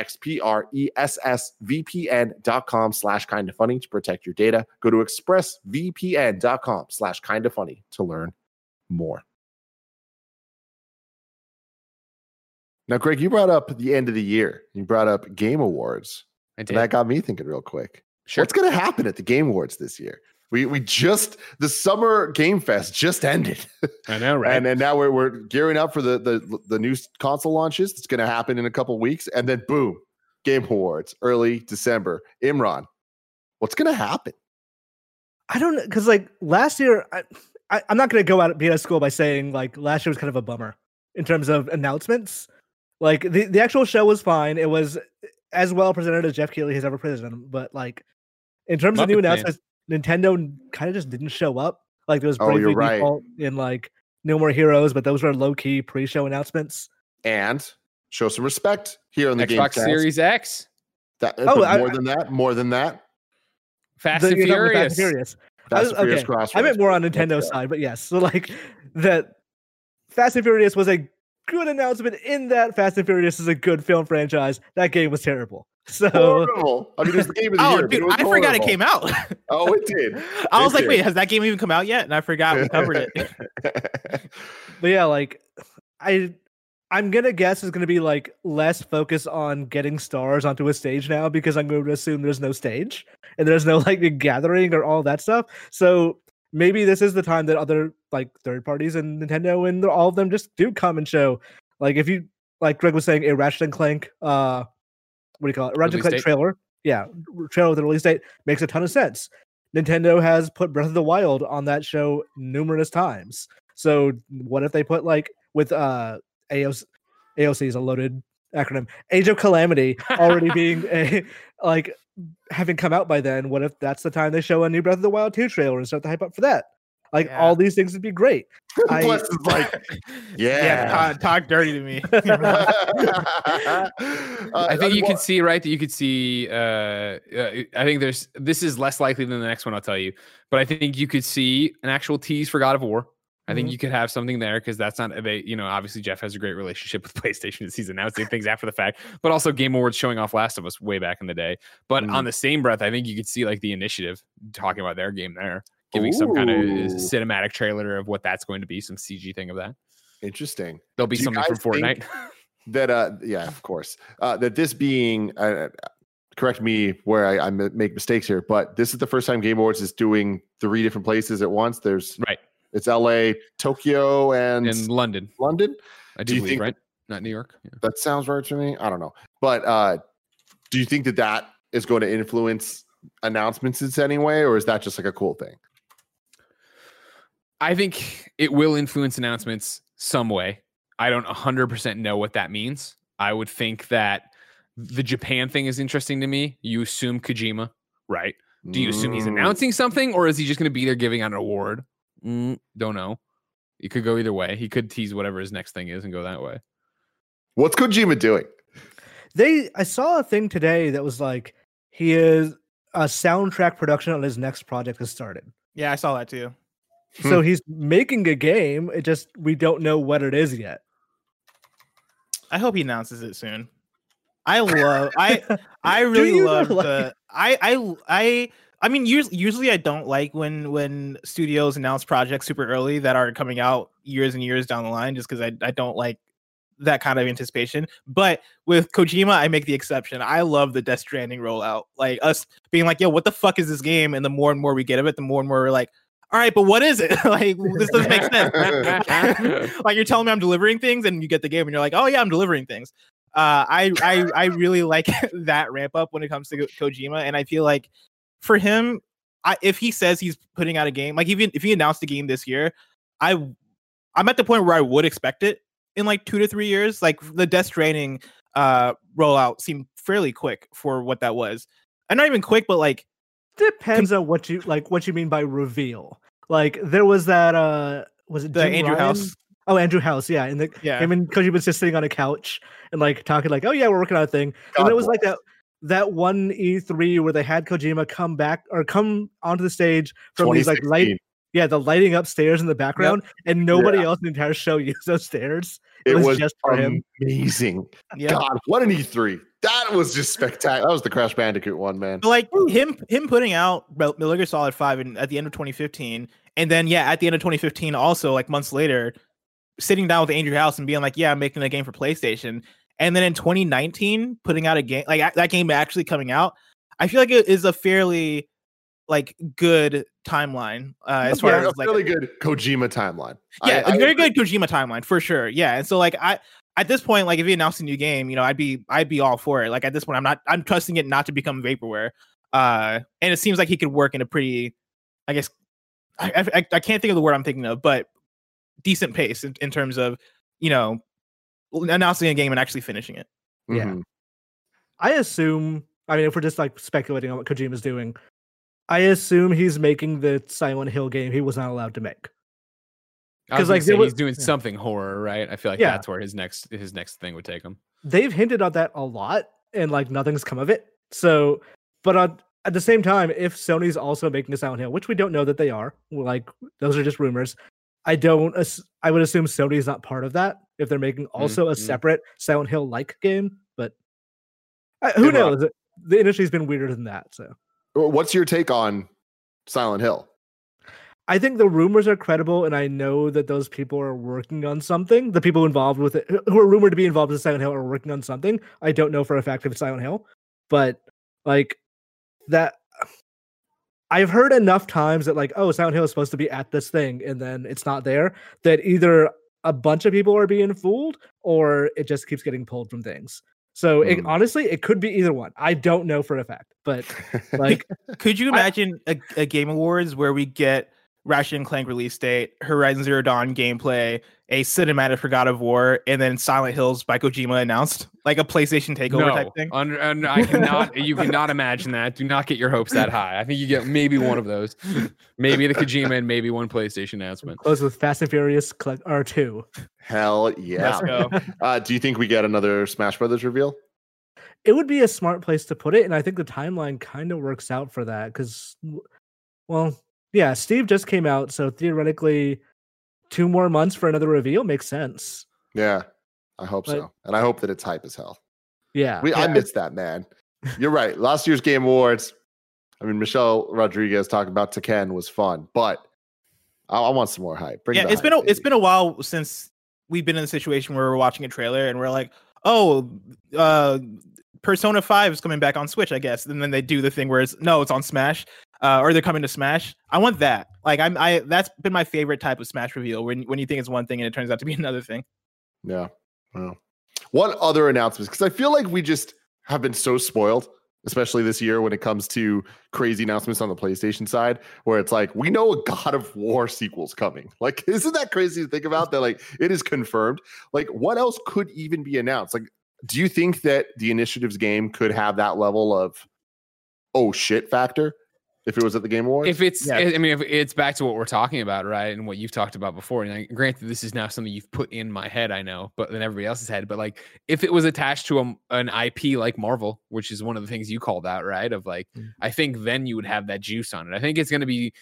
E-X-P-R-E-S-S-V-P-N.com slash kinda funny to protect your data. Go to expressvpn.com slash kinda funny to learn more. Now, Greg, you brought up the end of the year. You brought up Game Awards. I And that got me thinking real quick. Sure. What's going to happen at the Game Awards this year? We we just the summer Game Fest just ended. I know, right? and and now we're we're gearing up for the the the new console launches. It's going to happen in a couple weeks, and then boom, Game Awards early December. Imran, what's going to happen? I don't know, because like last year, I, I I'm not going to go out and be at school by saying like last year was kind of a bummer in terms of announcements. Like the, the actual show was fine. It was as well presented as Jeff Keighley has ever presented, but like in terms Muppet of new Man. announcements, Nintendo kind of just didn't show up. Like there was Oh, Bravely you're right. Default in like No More Heroes, but those were low key pre-show announcements. And show some respect here on the Game Xbox Cast. Series X, That, Oh, but I- more than that, more than that. Fast The- and you're talking about Furious. Fast and Furious. Fast I was- and Furious okay, Crossroads. I meant more on Let's Nintendo's go. side, but yes. So like that Fast and Furious was a good announcement in that Fast and Furious is a good film franchise. That game was terrible. So Horrible. I mean, it was the game of the Oh, year. but dude, it was I forgot it horrible. came out. Oh, it did. I It was like, did. wait, has that game even come out yet? And I forgot we covered it. but yeah, like I I'm gonna guess it's gonna be like less focus on getting stars onto a stage now because I'm going to assume there's no stage and there's no like gathering or all that stuff. So maybe this is the time that other like third parties and Nintendo and all of them just do come and show. Like if you like Greg was saying, a Ratchet and Clank, uh, what do you call it? A Ratchet and Release Clank date. trailer, yeah, r- trailer with a release date makes a ton of sense. Nintendo has put Breath of the Wild on that show numerous times. So what if they put like with uh A O C, A O C is a loaded acronym, Age of Calamity already being a like having come out by then? What if that's the time they show a new Breath of the Wild two trailer and start to hype up for that? Like Yeah. all these things would be great. I- Bless is like, Yeah, yeah. talk, talk dirty to me. Uh, I think you well, can see, right, that you could see. Uh, uh, I think there's this is less likely than the next one I'll tell you, but I think you could see an actual tease for God of War. I think Mhm. you could have something there because that's not they, you know, obviously Jeff has a great relationship with PlayStation as he's announcing things after the fact, but also Game Awards showing off Last of Us way back in the day. But Mhm. on the same breath, I think you could see like the Initiative talking about their game there, giving some kind of Ooh. cinematic trailer of what that's going to be, some C G thing of that. Interesting. There'll be Do you something from guys think- Fortnite. That uh yeah, of course. Uh that this being uh, correct me where I, I m- make mistakes here, but this is the first time Game Awards is doing three different places at once. There's Right. It's L A, Tokyo, and In London, London. I Do do you believe, think- right? Not New York. Yeah. That sounds right to me. I don't know, but uh, do you think that that is going to influence announcements in any way, or is that just like a cool thing? I think it will influence announcements some way. I don't one hundred percent know what that means. I would think that the Japan thing is interesting to me. You assume Kojima, right? Do you assume he's Mm. announcing something, or is he just going to be there giving out an award? Mm, don't know. It could go either way. He could tease whatever his next thing is and go that way. What's Kojima doing? They I saw a thing today that was like he is a soundtrack production on his next project has started. Yeah, I saw that too. So he's making a game. It just we don't know what it is yet. I hope he announces it soon. I love I I really you love like- the I I I I mean usually usually I don't like when when studios announce projects super early that are coming out years and years down the line just because I, I don't like that kind of anticipation. But with Kojima, I make the exception. I love the Death Stranding rollout. Like us being like, yo, what the fuck is this game? And the more and more we get of it, the more and more we're like, all right, but what is it? Like, this doesn't make sense. Like, you're telling me I'm delivering things, and you get the game, and you're like, oh yeah, I'm delivering things. Uh, I I I really like that ramp up when it comes to Ko- Kojima, and I feel like for him, I, if he says he's putting out a game, like even if he announced a game this year, I I'm at the point where I would expect it in like two to three years. Like the Death Stranding uh, rollout seemed fairly quick for what that was, and not even quick, but like. Depends on what you like what you mean by reveal. Like there was that uh was it The Jim Andrew Ryan? House. Oh, Andrew House, yeah. And the Yeah. him and Koji was just sitting on a couch and like talking like, oh yeah, we're working on a thing. God and it was like bless. that that one E three where they had Kojima come back or come onto the stage from these like light twenty sixteen. yeah, the lighting up stairs in the background, and nobody else in the entire show used those stairs. It, It was, was just for him. amazing. Yeah. God, what an E three. That was just spectacular. That was the Crash Bandicoot one, man. But like him him putting out Metal Metal Gear Solid five in, at the end of twenty fifteen, and then yeah, at the end of twenty fifteen, also like months later, sitting down with Andrew House and being like, yeah, I'm making a game for PlayStation, and then in twenty nineteen putting out a game like a- that game actually coming out. I feel like it is a fairly like good timeline uh, as far Yeah, as a like really good Kojima timeline. yeah, I- a I very agree. good Kojima timeline for sure. Yeah, and so like I at this point, like if he announced a new game, you know, I'd be I'd be all for it. Like at this point, I'm not I'm trusting it not to become vaporware. Uh, and it seems like he could work in a pretty, I guess, I I, I can't think of the word I'm thinking of, but decent pace in, in terms of you know announcing a game and actually finishing it. Yeah. Mhm. I assume, I mean, if we're just like speculating on what Kojima's doing, I assume he's making the Silent Hill game he was not allowed to make. I was 'Cause, like, like there was- he's doing yeah. something horror, right? I feel like Yeah. that's where his next his next thing would take him. They've hinted on that a lot, and like nothing's come of it. So, but on, at the same time, if Sony's also making a Silent Hill, which we don't know that they are, like those are just rumors. I don't. ass- I would assume Sony's not part of that if they're making also a mm. separate Silent Hill like game. But uh, who Hey, Rob. knows? The industry's been weirder than that. So What's your take on Silent Hill? I think the rumors are credible, and I know that those people are working on something. The people involved with it, who are rumored to be involved in Silent Hill, are working on something. I don't know for a fact if it's Silent Hill, but like that, I've heard enough times that like, oh, Silent Hill is supposed to be at this thing, and then it's not there. That either a bunch of people are being fooled, or it just keeps getting pulled from things. So it, Hmm. honestly, it could be either one. I don't know for a fact, but like, Could you I- imagine a, a Game Awards where we get Ratchet and Clank release date, Horizon Zero Dawn gameplay, a cinematic for God of War, and then Silent Hills by Kojima announced, like a PlayStation takeover No, type thing? under, under, I cannot. You cannot imagine that. Do not get your hopes that high. I think you get maybe one of those, maybe the Kojima and maybe one PlayStation announcement. close with Fast and Furious collect- R two. Hell yeah. Let's go. Uh, do you think we get another Smash Brothers reveal? It would be a smart place to put it, and I think the timeline kind of works out for that because, well, yeah, Steve just came out, so theoretically, two more months for another reveal makes sense. Yeah, I hope But- so. And I hope that it's hype as hell. Yeah, We, I yeah. missed that, man. You're right. Last year's Game Awards, I mean, Michelle Rodriguez talking about Tekken was fun, but I, I want some more hype. Bring Yeah, the it's been a, hype, it's baby. been a while since we've been in a situation where we're watching a trailer and we're like, oh, uh, Persona five is coming back on Switch, I guess, and then they do the thing where it's no, it's on Smash. uh, or they're coming to Smash. I want that. Like I'm, I that's been my favorite type of Smash reveal when when you think it's one thing and it turns out to be another thing. Yeah. Well, what other announcements? Because I feel like we just have been so spoiled, especially this year when it comes to crazy announcements on the PlayStation side, where it's like, we know a God of War sequel's coming. Like, isn't that crazy to think about that? Like, it is confirmed. Like, what else could even be announced? Like, do you think that the Initiatives game could have that level of, oh shit factor if it was at the Game Awards? If it's, Yeah. I mean, if it's back to what we're talking about, right, and what you've talked about before. And I, granted, this is now something you've put in my head, I know, but in everybody else's head. But like, if it was attached to a, an I P like Marvel, which is one of the things you called out, right? Of like, Mm. I think then you would have that juice on it. I think it's going to be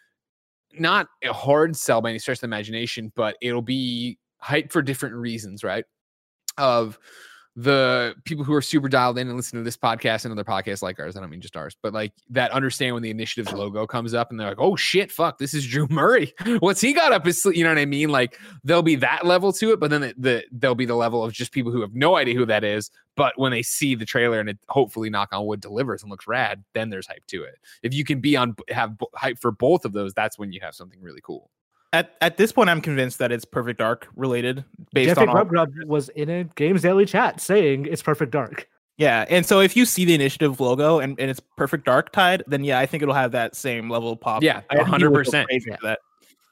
not a hard sell by any stretch of the imagination, but it'll be hyped for different reasons, right? Of the people who are super dialed in and listen to this podcast and other podcasts like ours, I don't mean just ours, but like that understand when the Initiatives logo comes up and they're like, oh shit, fuck, this is Drew Murray. What's he got up his sleeve? You know what I mean? Like there'll be that level to it, but then the, the there'll be the level of just people who have no idea who that is. But when they see the trailer and it hopefully, knock on wood, delivers and looks rad, then there's hype to it. If you can be on have b- hype for both of those, that's when you have something really cool. At at this point, I'm convinced that it's Perfect Dark related, based Jeffrey on all, Grubb was in a Games Daily chat saying it's Perfect Dark. yeah. And so if you see the Initiative logo and, and it's Perfect Dark tied, then yeah, I think it'll have that same level of pop. Yeah, I think one hundred people will go percent. crazy for that.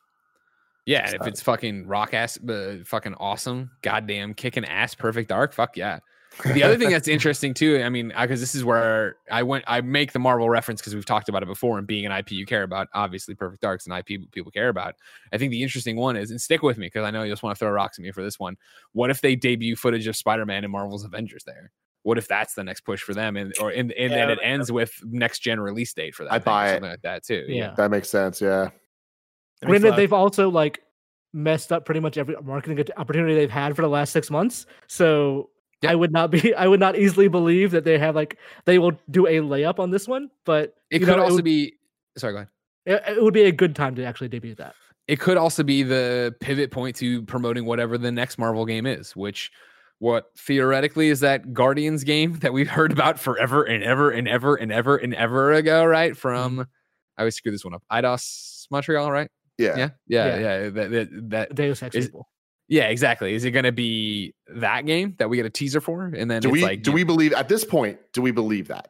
Yeah, if it's fucking rock ass, uh, fucking awesome, goddamn kicking ass, Perfect Dark, fuck yeah. The other thing that's interesting too, I mean, because this is where I went, I make the Marvel reference because we've talked about it before, and being an I P you care about, obviously Perfect Dark's an I P people care about. I think the interesting one is, and stick with me because I know you just want to throw rocks at me for this one. What if they debut footage of Spider-Man and Marvel's Avengers there? What if that's the next push for them, and or and, and Yeah, then it ends with next gen release date for that? I thing, buy it. something like that too. Yeah. That makes sense. Yeah. That makes a Granted, lot- they've also like messed up pretty much every marketing opportunity they've had for the last six months. So Yeah. I would not be, I would not easily believe that they have like they will do a layup on this one. But It you could know, also would, be. Sorry, go ahead. it, it would be a good time to actually debut that. It could also be the pivot point to promoting whatever the next Marvel game is, which what theoretically is that Guardians game that we've heard about forever and ever and ever and ever and ever ago, right? From I always screw this one up. Eidos Montreal, right? Yeah. Yeah, yeah, Yeah. yeah. That, that, that Deus Ex is- people. yeah, exactly. Is it going to be that game that we get a teaser for, and then Do it's we like, do we believe at this point? Do we believe that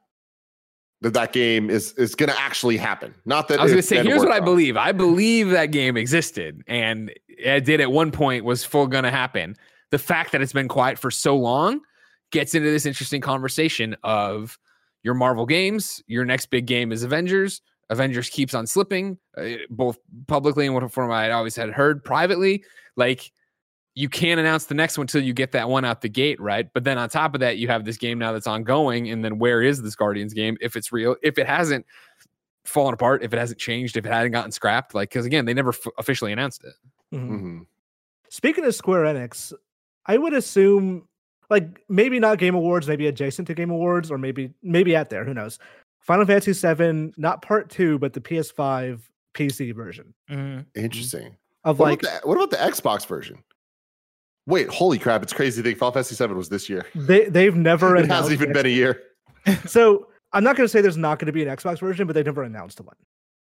that that game is is going to actually happen? Not that I was going to it's say, been here's what worked I on. believe. I believe that game existed, and it did at one point was full going to happen. The fact that it's been quiet for so long gets into this interesting conversation of your Marvel games. Your next big game is Avengers. Avengers keeps on slipping, uh, both publicly and what form I always had heard privately. Like, you can't announce the next one until you get that one out the gate, right? But then on top of that, you have this game now that's ongoing. And then where is this Guardians game? If it's real, if it hasn't fallen apart, if it hasn't changed, if it hadn't gotten scrapped, like, because again, they never f- officially announced it. Mhm. Mhm. Speaking of Square Enix, I would assume like maybe not Game Awards, maybe adjacent to Game Awards, or maybe maybe at there. Who knows? Final Fantasy seven, not part two, but the P S five P C version Mhm. Interesting. of What, like about the, what about the Xbox version? Wait, holy crap! It's crazy to think Final Fantasy seven was this year. they they've never It announced hasn't even it. been a year. So I'm not going to say there's not going to be an Xbox version, but they never announced one.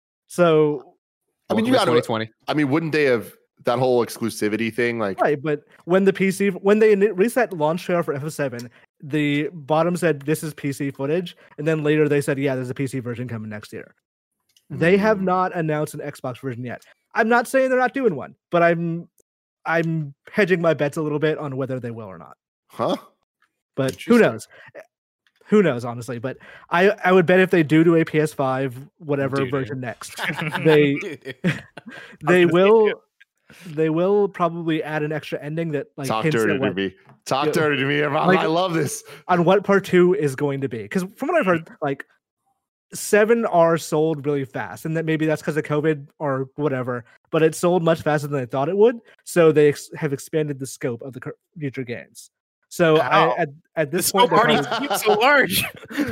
So I mean, you Welcome to got twenty twenty. I mean, wouldn't they have that whole exclusivity thing? Like, right, but when the P C when they ini- released that launch trailer for F F seven, the bottom said this is P C footage, and then later they said, yeah, there's a P C version coming next year. They have Mm. not announced an Xbox version yet. I'm not saying they're not doing one, but I'm I'm hedging my bets a little bit on whether they will or not. huh? But who Interesting. knows? Who knows, honestly? But I I would bet if they do do a P S five whatever Doo-doo. version next, they they gonna say will they will probably add an extra ending that like Talk hints dirty at to what, me. Talk Yeah. dirty to me. Everyone. Like- I love this. on what part two is going to be. Because from what I've heard, like seven are sold really fast, and that maybe that's because of COVID or whatever. But it sold much faster than they thought it would, so they ex- have expanded the scope of the cur- future games. So Wow. I, at at The this point, scope they're already probably- seems so large.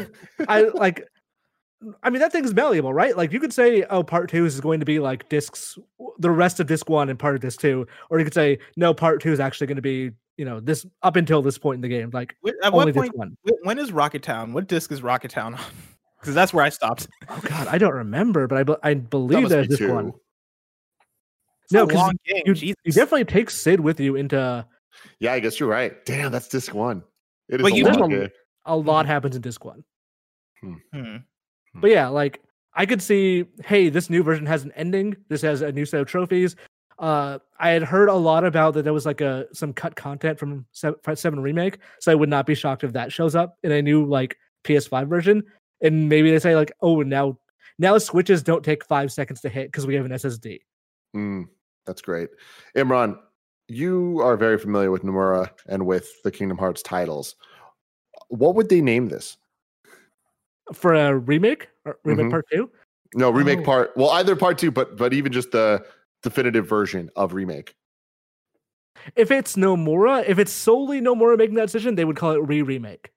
I like. I mean, that thing's malleable, right? Like you could say, "Oh, part two is going to be like discs, the rest of disc one and part of disc two," or you could say, "No, part two is actually going to be, you know, this up until this point in the game, like Wh- At only what point? disc one." wh- When is Rocket Town? What disc is Rocket Town on? because that's where I stopped. Oh God, I don't remember, but I, be- I That believe must there's be this two. one. It's No, a 'cause long game. You, Jesus. you definitely take Sid with you into Yeah, I guess you're right. Damn, that's disc one. It is But a you- long There's game. a lot happens in disc one. Hmm. But yeah, like I could see, hey, this new version has an ending. This has a new set of trophies. Uh, I had heard a lot about that there was like a some cut content from seven, seven remake, so I would not be shocked if that shows up in a new like P S five version. And maybe they say like, oh, now now switches don't take five seconds to hit because we have an S S D. Mm, that's great. Imran, you are very familiar with Nomura and with the Kingdom Hearts titles. What would they name this? For a remake or remake Mhm. part two. No, remake Oh. part. Well, either part two, but but even just the definitive version of remake. If it's Nomura, if it's solely Nomura making that decision, they would call it re-remake.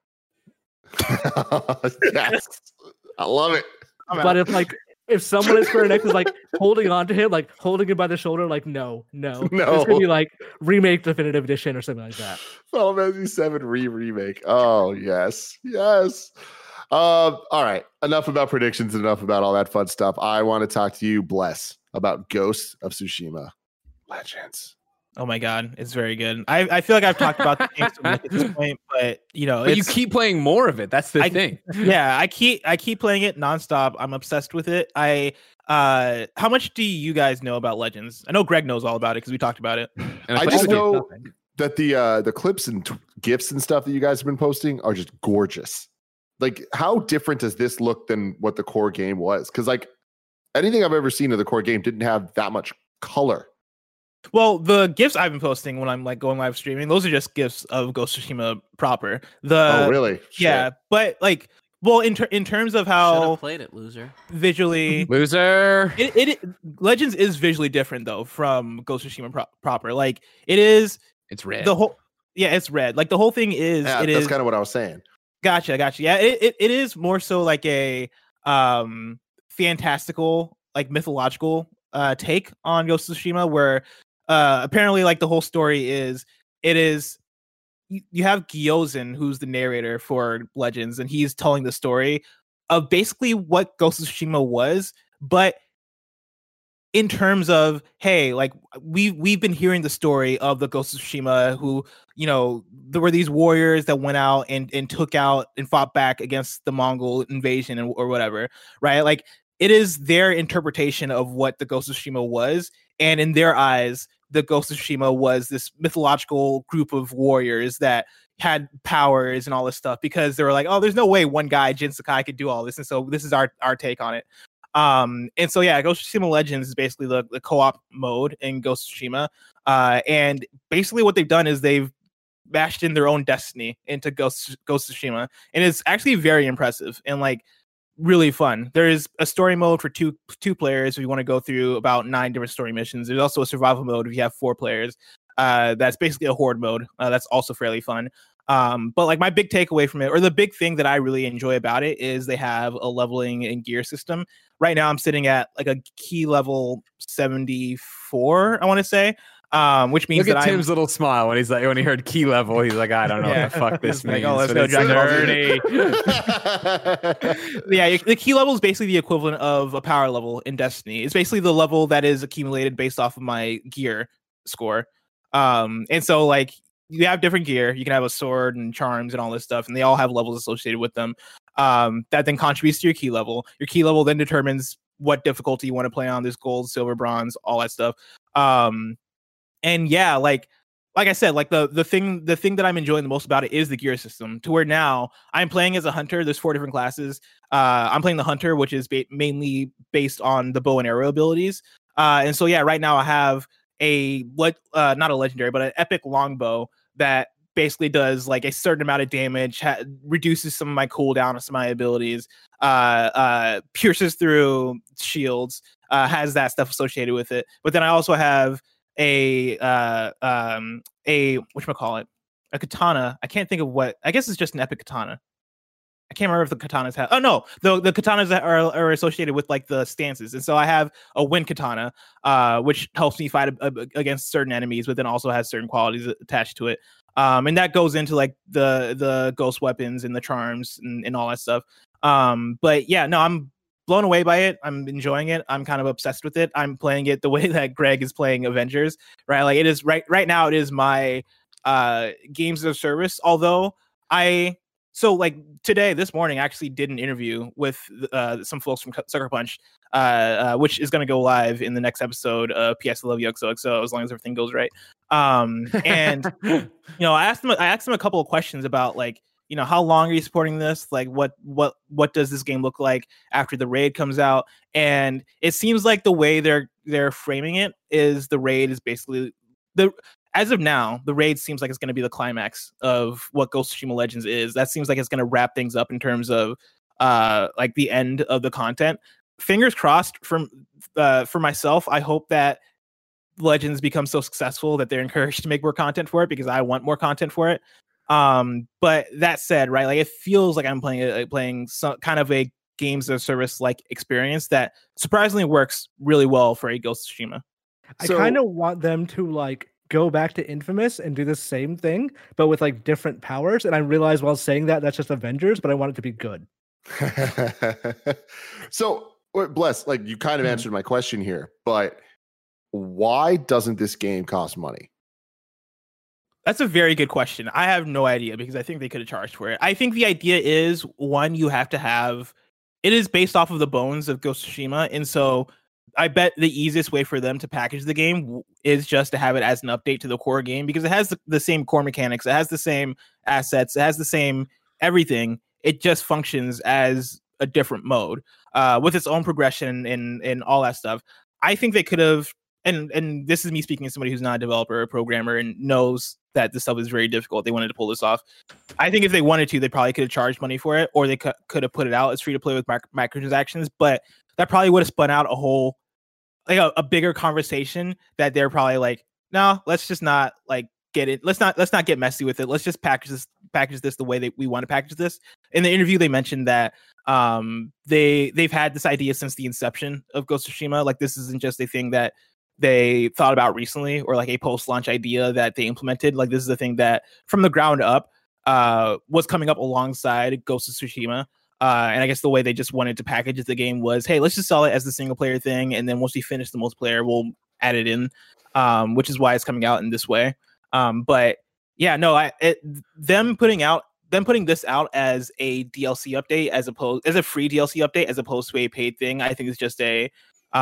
Yes, I love it. I'm But out. if like if someone at Square Enix is like holding on to him, like holding him by the shoulder, like no, no, No. it's gonna be like remake definitive edition or something like that. Final Fantasy seven re remake. Oh yes, yes. Um, all right. Enough about predictions. Enough about all that fun stuff. I want to talk to you, Bless, about Ghosts of Tsushima Legends. Oh my god, it's very good. I, I feel like I've talked about the game so much at this point, but you know, But you it's, keep playing more of it. That's the I- thing. yeah, I keep I keep playing it nonstop. I'm obsessed with it. I uh, how much do you guys know about Legends? I know Greg knows all about it because we talked about it. And I played just the game. know that the uh, the clips and t- gifs and stuff that you guys have been posting are just gorgeous. Like, how different does this look than what the core game was? Because like anything I've ever seen of the core game didn't have that much color. Well, the gifs I've been posting when I'm like going live streaming, those are just gifs of Ghost of Tsushima proper. The oh, really? Shit. yeah, but like, well, in ter- in terms of Should how have played it, loser. visually, Loser. it, it Legends is visually different though from Ghost of Tsushima pro- proper. Like, it is It's red. the whole. Yeah, it's red. Like the whole thing is. Yeah, it that's is kind of what I was saying. Gotcha, gotcha. Yeah, it, it, it is more so like a um fantastical, like mythological uh take on Ghost of Tsushima, where uh apparently like the whole story is it is you, you have Gyozan, who's the narrator for Legends, and he's telling the story of basically what Ghost of Tsushima was, but in terms of, hey, like we we've been hearing the story of the Ghost of Tsushima, who, you know, there were these warriors that went out and and took out and fought back against the Mongol invasion and, or whatever, right? Like it is their interpretation of what the Ghost of Tsushima was, and in their eyes, the Ghost of Tsushima was this mythological group of warriors that had powers and all this stuff, because they were like, oh, there's no way one guy, Jin Sakai, could do all this, and so this is our our take on it. Um, and so yeah, Ghost of Tsushima Legends is basically the, the co-op mode in Ghost of Tsushima. Uh, and basically what they've done is they've bashed in their own destiny into Ghost Ghost of Tsushima, and it's actually very impressive and like really fun. There is a story mode for two two players if you want to go through about nine different story missions. There's also a survival mode if you have four players. Uh, that's basically a horde mode. Uh, that's also fairly fun. Um, but like my big takeaway from it, or the big thing that I really enjoy about it, is they have a leveling and gear system. Right now I'm sitting at like a key level seventy-four, I want to say, um, which means Look that at Tim's I'm little smile when he's like when he heard key level. He's like, I don't know Yeah. what the fuck this It's like, means. oh, let's but go it's Dragon Ball Z. nerdy. yeah, the key level is basically the equivalent of a power level in Destiny. It's basically the level that is accumulated based off of my gear score. Um, and so like you have different gear, you can have a sword and charms and all this stuff, and they all have levels associated with them. Um, that then contributes to your key level. Your key level then determines what difficulty you want to play on. There's gold, silver, bronze, all that stuff. Um, and yeah, like like I said, like the the thing the thing that I'm enjoying the most about it is the gear system. To where now I'm playing as a hunter. There's four different classes. Uh, I'm playing the hunter, which is ba- mainly based on the bow and arrow abilities. Uh, and so yeah, right now I have a what uh, not a legendary, but an epic longbow that basically does like a certain amount of damage, ha- reduces some of my cooldown of some of my abilities, uh, uh, pierces through shields, uh, has that stuff associated with it. But then I also have a uh, um, a whatchamacallit, a katana. I can't think of what. I guess it's just an epic katana. I can't remember if the katanas have. Oh no, the the katanas that are are associated with like the stances, and so I have a wind katana, uh, which helps me fight a, a, against certain enemies, but then also has certain qualities attached to it. Um, and that goes into like the the ghost weapons and the charms and, and all that stuff. Um, but yeah, no, I'm blown away by it. I'm enjoying it. I'm kind of obsessed with it. I'm playing it the way that Greg is playing Avengers, right? Like it is right right now. It is my uh games of service. Although I so like today, this morning, I actually did an interview with uh some folks from Sucker Punch, uh, uh which is going to go live in the next episode of P S I Love You X O X O, as long as everything goes right. Um, and you know, I asked them, I asked them a couple of questions about like, you know, how long are you supporting this? Like, what what what does this game look like after the raid comes out? And it seems like the way they're they're framing it is the raid is basically the as of now, the raid seems like it's going to be the climax of what Ghost of Tsushima Legends is. That seems like it's going to wrap things up in terms of uh like the end of the content. Fingers crossed from uh, for myself. I hope that Legends become so successful that they're encouraged to make more content for it, because I want more content for it. Um, but that said, right, like it feels like I'm playing like playing some kind of a games of service like experience that surprisingly works really well for a Ghost of Tsushima. I So- kind of want them to like go back to Infamous and do the same thing, but with like different powers. And I realize while saying that that's just Avengers, but I want it to be good. So, what- Bless, like you kind of Mhm. answered my question here, but why doesn't this game cost money? That's a very good question. I have no idea, because I think they could have charged for it. I think the idea is, one, you have to have it is based off of the bones of Ghost of Tsushima, and so I bet the easiest way for them to package the game w- is just to have it as an update to the core game, because it has the, the same core mechanics, it has the same assets, it has the same everything. It just functions as a different mode uh, with its own progression and and all that stuff. I think they could have, and and this is me speaking as somebody who's not a developer or a programmer and knows that this stuff is very difficult. They wanted to pull this off. I think if they wanted to, they probably could have charged money for it, or they could could have put it out as free to play with mic- microtransactions. But that probably would have spun out a whole, like a, a bigger conversation that they're probably like, no, let's just not like get it. Let's not let's not get messy with it. Let's just package this package this the way that we want to package this. In the interview, they mentioned that um they they've had this idea since the inception of Ghost of Tsushima. Like this isn't just a thing that they thought about recently, or like a post-launch idea that they implemented. Like this is a thing that from the ground up uh was coming up alongside Ghost of Tsushima. Uh, and I guess the way they just wanted to package the game was, hey, let's just sell it as the single player thing, and then once we finish the multiplayer, we'll add it in, um, which is why it's coming out in this way. Um, but yeah, no, I it, them putting out them putting this out as a D L C update, as opposed as a free D L C update, as opposed to a paid thing, I think is just a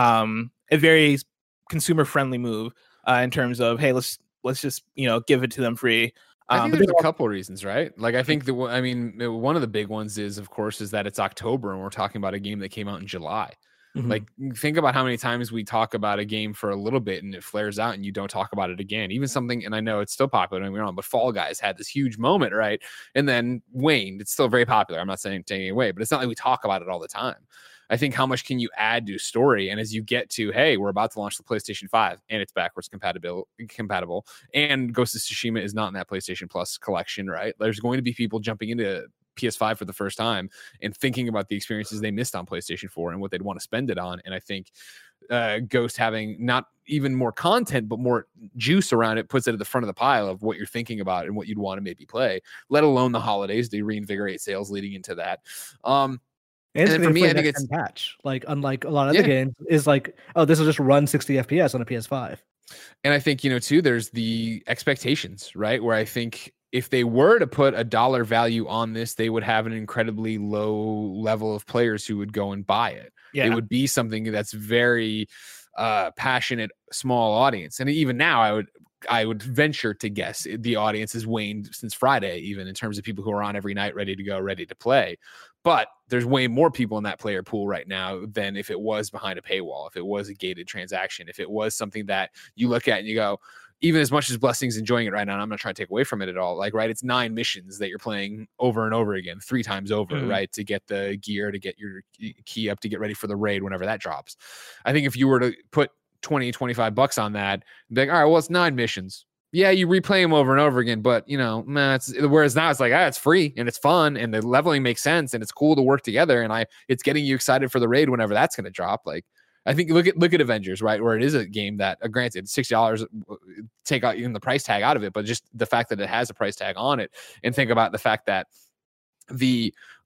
um a very consumer friendly move uh, in terms of, hey, let's let's just you know give it to them free. I Um, think but there's a couple of reasons, right? Like, I think the one- I mean, one of the big ones is, of course, is that it's October and we're talking about a game that came out in July. Mhm. Like, think about how many times we talk about a game for a little bit and it flares out and you don't talk about it again. Even something, and I know it's still popular, don't get me wrong, but Fall Guys had this huge moment, right? And then waned. It's still very popular. I'm not saying taking it away, but it's not like we talk about it all the time. I think how much can you add to a story? And as you get to, hey, we're about to launch the PlayStation five and it's backwards compatible, compatible, and Ghost of Tsushima is not in that PlayStation Plus collection, right? There's going to be people jumping into P S five for the first time and thinking about the experiences they missed on PlayStation four and what they'd want to spend it on. And I think uh, Ghost having not even more content, but more juice around it puts it at the front of the pile of what you're thinking about and what you'd want to maybe play, let alone the holidays to reinvigorate sales leading into that. Um, And, it's And gonna for be me, a I think next-gen it's- patch. Like unlike a lot of Yeah. other games, is like, oh, this will just run sixty F P S on a P S five. And I think, you know, too, there's the expectations, right? Where I think if they were to put a dollar value on this, they would have an incredibly low level of players who would go and buy it. yeah, It would be something that's very uh, passionate, small audience. And even now, I would I would venture to guess the audience has waned since Friday, even in terms of people who are on every night, ready to go, ready to play. But there's way more people in that player pool right now than if it was behind a paywall, if it was a gated transaction, if it was something that you look at and you go, even as much as Blessing's enjoying it right now, and I'm not trying to take away from it at all. Like, right, it's nine missions that you're playing over and over again, three times over, Mhm. right, to get the gear, to get your key up, to get ready for the raid whenever that drops. I think if you were to put twenty, twenty-five bucks on that, be like, all right, well, it's nine missions. Yeah, you replay them over and over again, but you know, man, it's whereas now it's like, ah, it's free and it's fun and the leveling makes sense and it's cool to work together and I it's getting you excited for the raid whenever that's going to drop. Like, I think look at look at Avengers, right, where it is a game that, uh, granted, sixty dollars, take out even the price tag out of it, but just the fact that it has a price tag on it, and think about the fact that the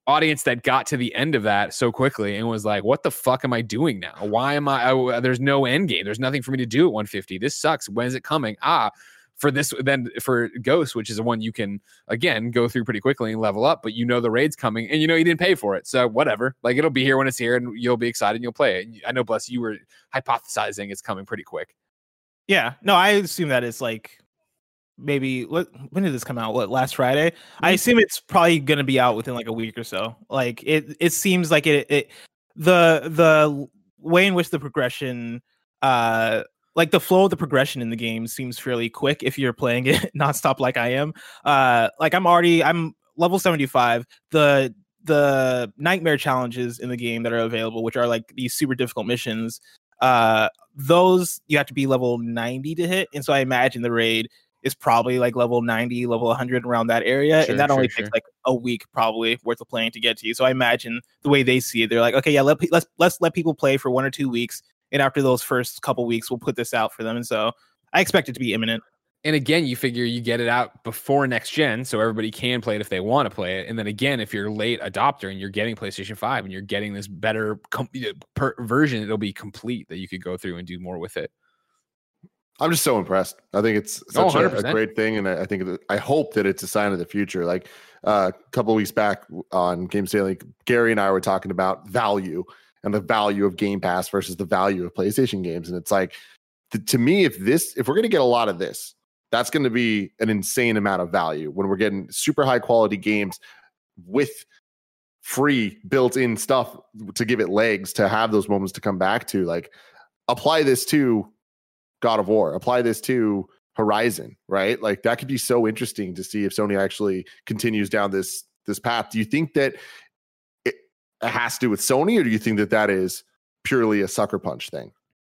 audience that got to the end of that so quickly and was like, what the fuck am I doing now? Why am I, I there's no end game. There's nothing for me to do at one fifty. This sucks. When is it coming? Ah, for this, then for Ghost, which is the one you can, again, go through pretty quickly and level up, but you know the raid's coming and you know you didn't pay for it. So whatever. Like, it'll be here when it's here and you'll be excited and you'll play it. I know, Bless, you were hypothesizing it's coming pretty quick. Yeah. No, I assume that it's like, maybe what when did this come out? What, last Friday? I assume it's probably gonna be out within like a week or so. Like it it seems like it it the the way in which the progression uh like the flow of the progression in the game seems fairly quick if you're playing it nonstop like I am. Uh like I'm already I'm level seventy-five. The the nightmare challenges in the game that are available, which are like these super difficult missions, uh those you have to be level ninety to hit. And so I imagine the raid is probably like level ninety, level one hundred, around that area. Sure, and that sure, only sure. takes like a week probably worth of playing to get to you. So I imagine the way they see it, they're like, okay, yeah, let, let's, let's let people play for one or two weeks. And after those first couple weeks, we'll put this out for them. And so I expect it to be imminent. And again, you figure you get it out before next gen, so everybody can play it if they want to play it. And then again, if you're a late adopter and you're getting PlayStation five and you're getting this better com- per version, it'll be complete that you could go through and do more with it. I'm just so impressed. I think it's Oh, such a, a one hundred percent. great thing, and I, I think that, I hope that it's a sign of the future. Like uh, a couple of weeks back on Game Daily, Gary and I were talking about value and the value of Game Pass versus the value of PlayStation games, and it's like, th- to me, if this, if we're going to get a lot of this, that's going to be an insane amount of value when we're getting super high quality games with free built-in stuff to give it legs to have those moments to come back to. Like, apply this to God of War, apply this to Horizon, right? Like, that could be so interesting to see if Sony actually continues down this this path. Do you think that it has to do with Sony, or do you think that that is purely a sucker punch thing?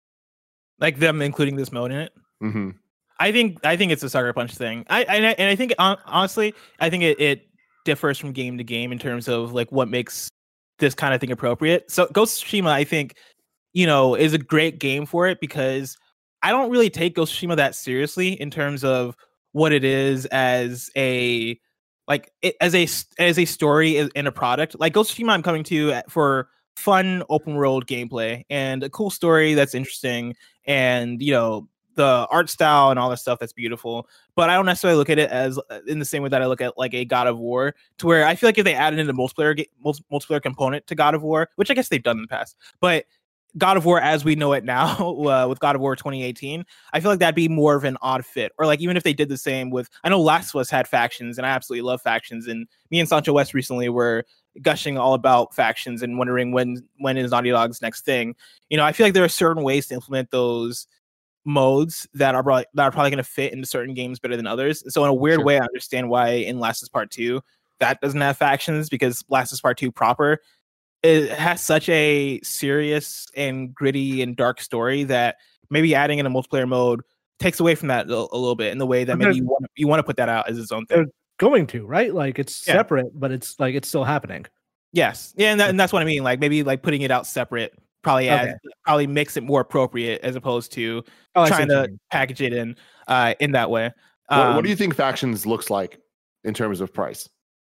Like them including this mode in it. Mm-hmm. I think I think it's a sucker punch thing. I and I, and I think hon- honestly, I think it, it differs from game to game in terms of like what makes this kind of thing appropriate. So Ghost of Tsushima, I think, you know, is a great game for it because I don't really take Ghost of Tsushima that seriously in terms of what it is as a like it, as a as a story in a product. Like Ghost of Tsushima, I'm coming to for fun open world gameplay and a cool story that's interesting, and you know, the art style and all that stuff that's beautiful. But I don't necessarily look at it as in the same way that I look at like a God of War, to where I feel like if they added in a multiplayer ga- multi- multiplayer component to God of War, which I guess they've done in the past, but God of War as we know it now uh, with God of War twenty eighteen, I feel like that'd be more of an odd fit. Or like even if they did the same with, I know Last of Us had factions and I absolutely love factions, and me and Sancho West recently were gushing all about factions and wondering when when is Naughty Dog's next thing. You know, I feel like there are certain ways to implement those modes that are probably, that are probably going to fit into certain games better than others. So in a weird Sure. way, I understand why in Last of Us Part two that doesn't have factions, because Last of Us Part two proper, it has such a serious and gritty and dark story that maybe adding in a multiplayer mode takes away from that a, a little bit in the way that maybe you want you want to put that out as its own thing. Going to, right? Like it's Yeah. separate, but it's like it's still happening. Yes, yeah, and, that, and that's what I mean. Like maybe like putting it out separate probably adds, Okay. probably makes it more appropriate as opposed to Oh, I see trying what you to mean. package it in uh, in that way. What, Um, what do you think Factions looks like in terms of price?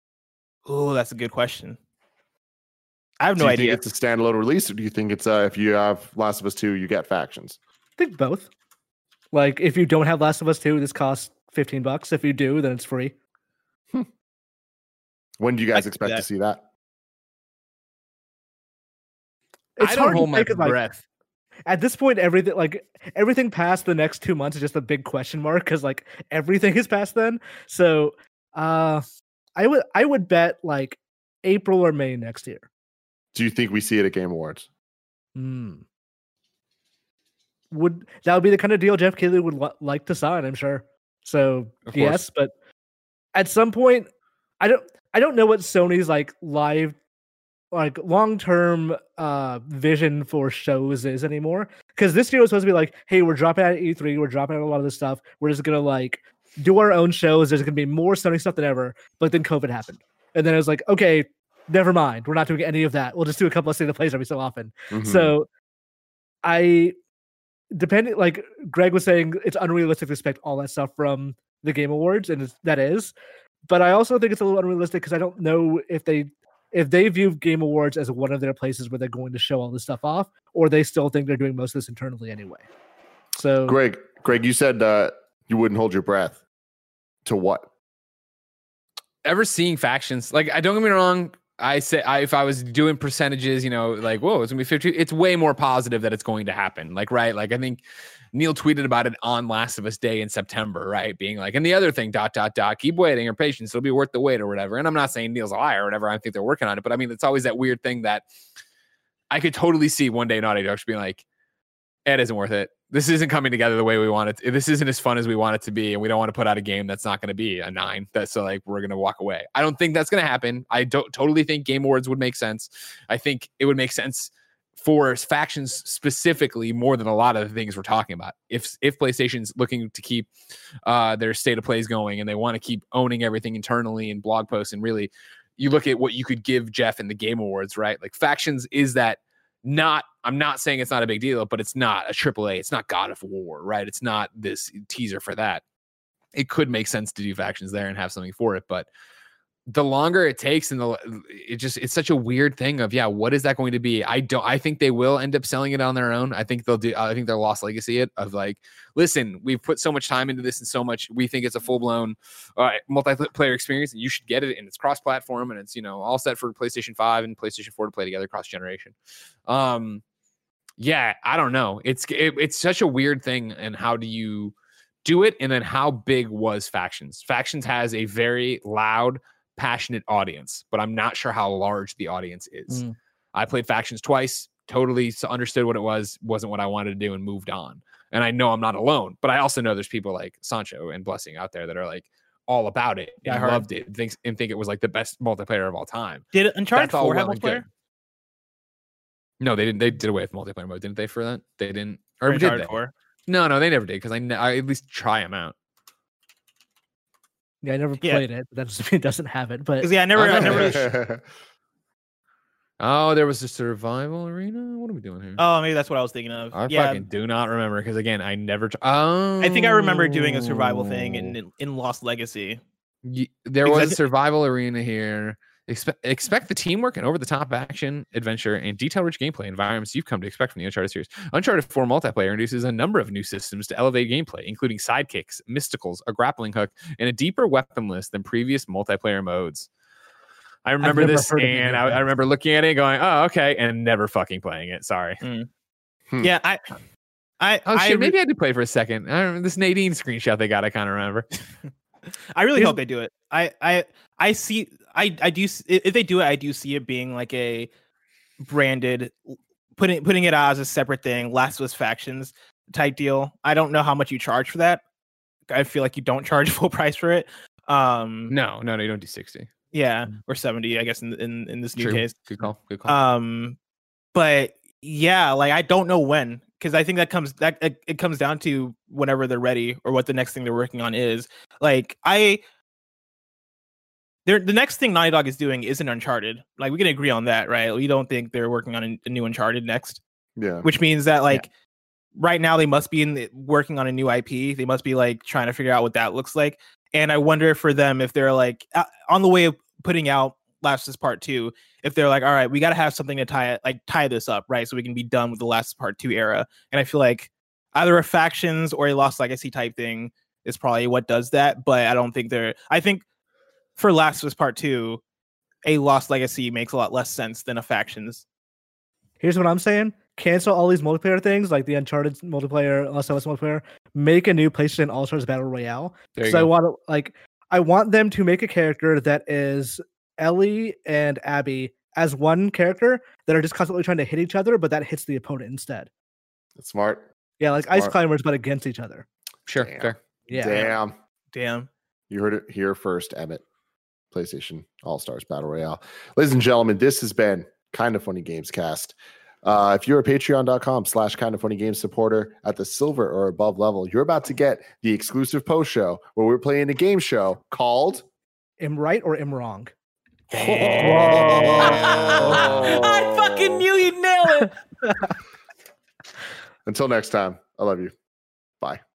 Oh, that's a good question. I have Do no you idea. think it's a standalone release, or do you think it's uh, if you have Last of Us two, you get Factions? I think both. Like if you don't have Last of Us two, this costs fifteen bucks. If you do, then it's free. When do you I guys can see expect to that. see that? It's I don't hard to hold my think of, like, breath. at this point, everything like everything past the next two months is just a big question mark because like everything is past then. So uh I would I would bet like April or May next year. Do you think we see it at Game Awards? Hmm. Would that would be the kind of deal Jeff Keighley would li- like to sign? I'm sure. So Of yes, but at some point, I don't I don't know what Sony's like live like long term uh vision for shows is anymore. Because this year was supposed to be like, hey, we're dropping out at E three, we're dropping out a lot of this stuff. We're just gonna like do our own shows. There's gonna be more Sony stuff than ever. But then COVID happened, and then it was like, okay, never mind. We're not doing any of that. We'll just do a couple of state of plays every so often. Mhm. So I depending like Greg was saying, it's unrealistic to expect all that stuff from the Game Awards, and it's, that is. But I also think it's a little unrealistic because I don't know if they if they view Game Awards as one of their places where they're going to show all this stuff off, or they still think they're doing most of this internally anyway. So, Greg, Greg, you said uh, you wouldn't hold your breath. To what? Ever seeing factions? Like, I don't get me wrong. I say I, if I was doing percentages, you know, like, whoa, it's gonna be fifty. It's way more positive that it's going to happen. Like, right? Like, I think Neil tweeted about it on Last of Us Day in September, right? Being like, and the other thing, dot, dot, dot, keep waiting or patience. It'll be worth the wait or whatever. And I'm not saying Neil's a liar or whatever. I think they're working on it. But I mean, it's always that weird thing that I could totally see one day Naughty Dog being like, it isn't worth it. This isn't coming together the way we want it. To. This isn't as fun as we want it to be. And we don't want to put out a game that's not going to be a nine. That's so like, we're going to walk away. I don't think that's going to happen. I don't totally think Game Awards would make sense. I think it would make sense for factions specifically more than a lot of the things we're talking about. If if PlayStation's looking to keep uh, their state of plays going and they want to keep owning everything internally and blog posts, and really you look at what you could give Jeff in the Game Awards, right? Like factions is that not, I'm not saying it's not a big deal, but it's not a triple A. It's not God of War, right? It's not this teaser for that. It could make sense to do factions there and have something for it, but the longer it takes and the it just it's such a weird thing of yeah what is that going to be? I don't I think they will end up selling it on their own. I think they'll do I think they're Lost Legacy it of like, listen, we've put so much time into this and so much, we think it's a full-blown uh, multiplayer experience and you should get it, and it's cross-platform and it's, you know, all set for PlayStation five and PlayStation four to play together cross-generation. Um yeah, I don't know. It's it, it's such a weird thing, and how do you do it? And then how big was Factions? Factions has a very loud, passionate audience, but I'm not sure how large the audience is. Mm. I played Factions twice, totally understood what it was, wasn't what I wanted to do, and moved on. And I know I'm not alone, but I also know there's people like Sancho and Blessing out there that are like all about it. Yeah, and I loved it and think, and think it was like the best multiplayer of all time. Did Uncharted four have multiplayer? No, they didn't. They did away with multiplayer mode, didn't they? For that, they didn't. Or did they? four? No, no, they never did, because I, I at least try them out. Yeah, I never yeah. played it. That doesn't mean it doesn't have it. But yeah, I never, I never. Oh, there was a survival arena. What are we doing here? Oh, maybe that's what I was thinking of. I yeah. fucking do not remember, because again, I never. T- oh, I think I remember doing a survival thing in in Lost Legacy. Y- there was a survival arena here. Expect, expect the teamwork and over-the-top action, adventure, and detail-rich gameplay environments you've come to expect from the Uncharted series. Uncharted four multiplayer introduces a number of new systems to elevate gameplay, including sidekicks, mysticals, a grappling hook, and a deeper weapon list than previous multiplayer modes. I remember this, and I, I remember looking at it and going, oh, okay, and never fucking playing it. Sorry. Mm. Hmm. Yeah, I... I, oh, shit, I, maybe I did play for a second. I remember this Nadine screenshot they got, I kind of remember. I really hope they do it. I, I, I see... I, I do if they do it, I do see it being like a branded, putting putting it out as a separate thing, Last of Us Factions type deal. I don't know how much you charge for that. I feel like you don't charge full price for it. Um, no, no, no, you don't do sixty. Yeah, or seventy, I guess in in, in this new True. case. Good call. Good call. Um, but yeah, like I don't know when, because I think that comes that it, it comes down to whenever they're ready or what the next thing they're working on is. Like I. They're, the next thing Naughty Dog is doing isn't Uncharted. Like, we can agree on that, right? We don't think they're working on a, a new Uncharted next. Yeah. Which means that, like, yeah. right now they must be in the, working on a new I P. They must be, like, trying to figure out what that looks like. And I wonder for them if they're, like, uh, on the way of putting out Last of Us Part two, if they're like, all right, we got to have something to tie it, like, tie this up, right? So we can be done with the Last of Us Part two era. And I feel like either a Factions or a Lost Legacy type thing is probably what does that. But I don't think they're... I think... For Last of Us Part two, a Lost Legacy makes a lot less sense than a Factions. Here's what I'm saying. Cancel all these multiplayer things, like the Uncharted multiplayer, Last of Us multiplayer. Make a new PlayStation All-Stars Battle Royale. Because I want to, like, I want them to make a character that is Ellie and Abby as one character that are just constantly trying to hit each other, but that hits the opponent instead. That's smart. Yeah, like smart. Ice Climbers, but against each other. Sure. Damn. Fair. Yeah. Damn. Damn. You heard it here first, Emmett. PlayStation All-Stars Battle Royale. Ladies and gentlemen, this has been Kind of Funny Games Cast. Uh, if you're a patreon.com slash kind of funny games supporter at the silver or above level, you're about to get the exclusive post show where we're playing a game show called Am Right or Am Wrong? Oh. I fucking knew you'd nail it. Until next time, I love you. Bye.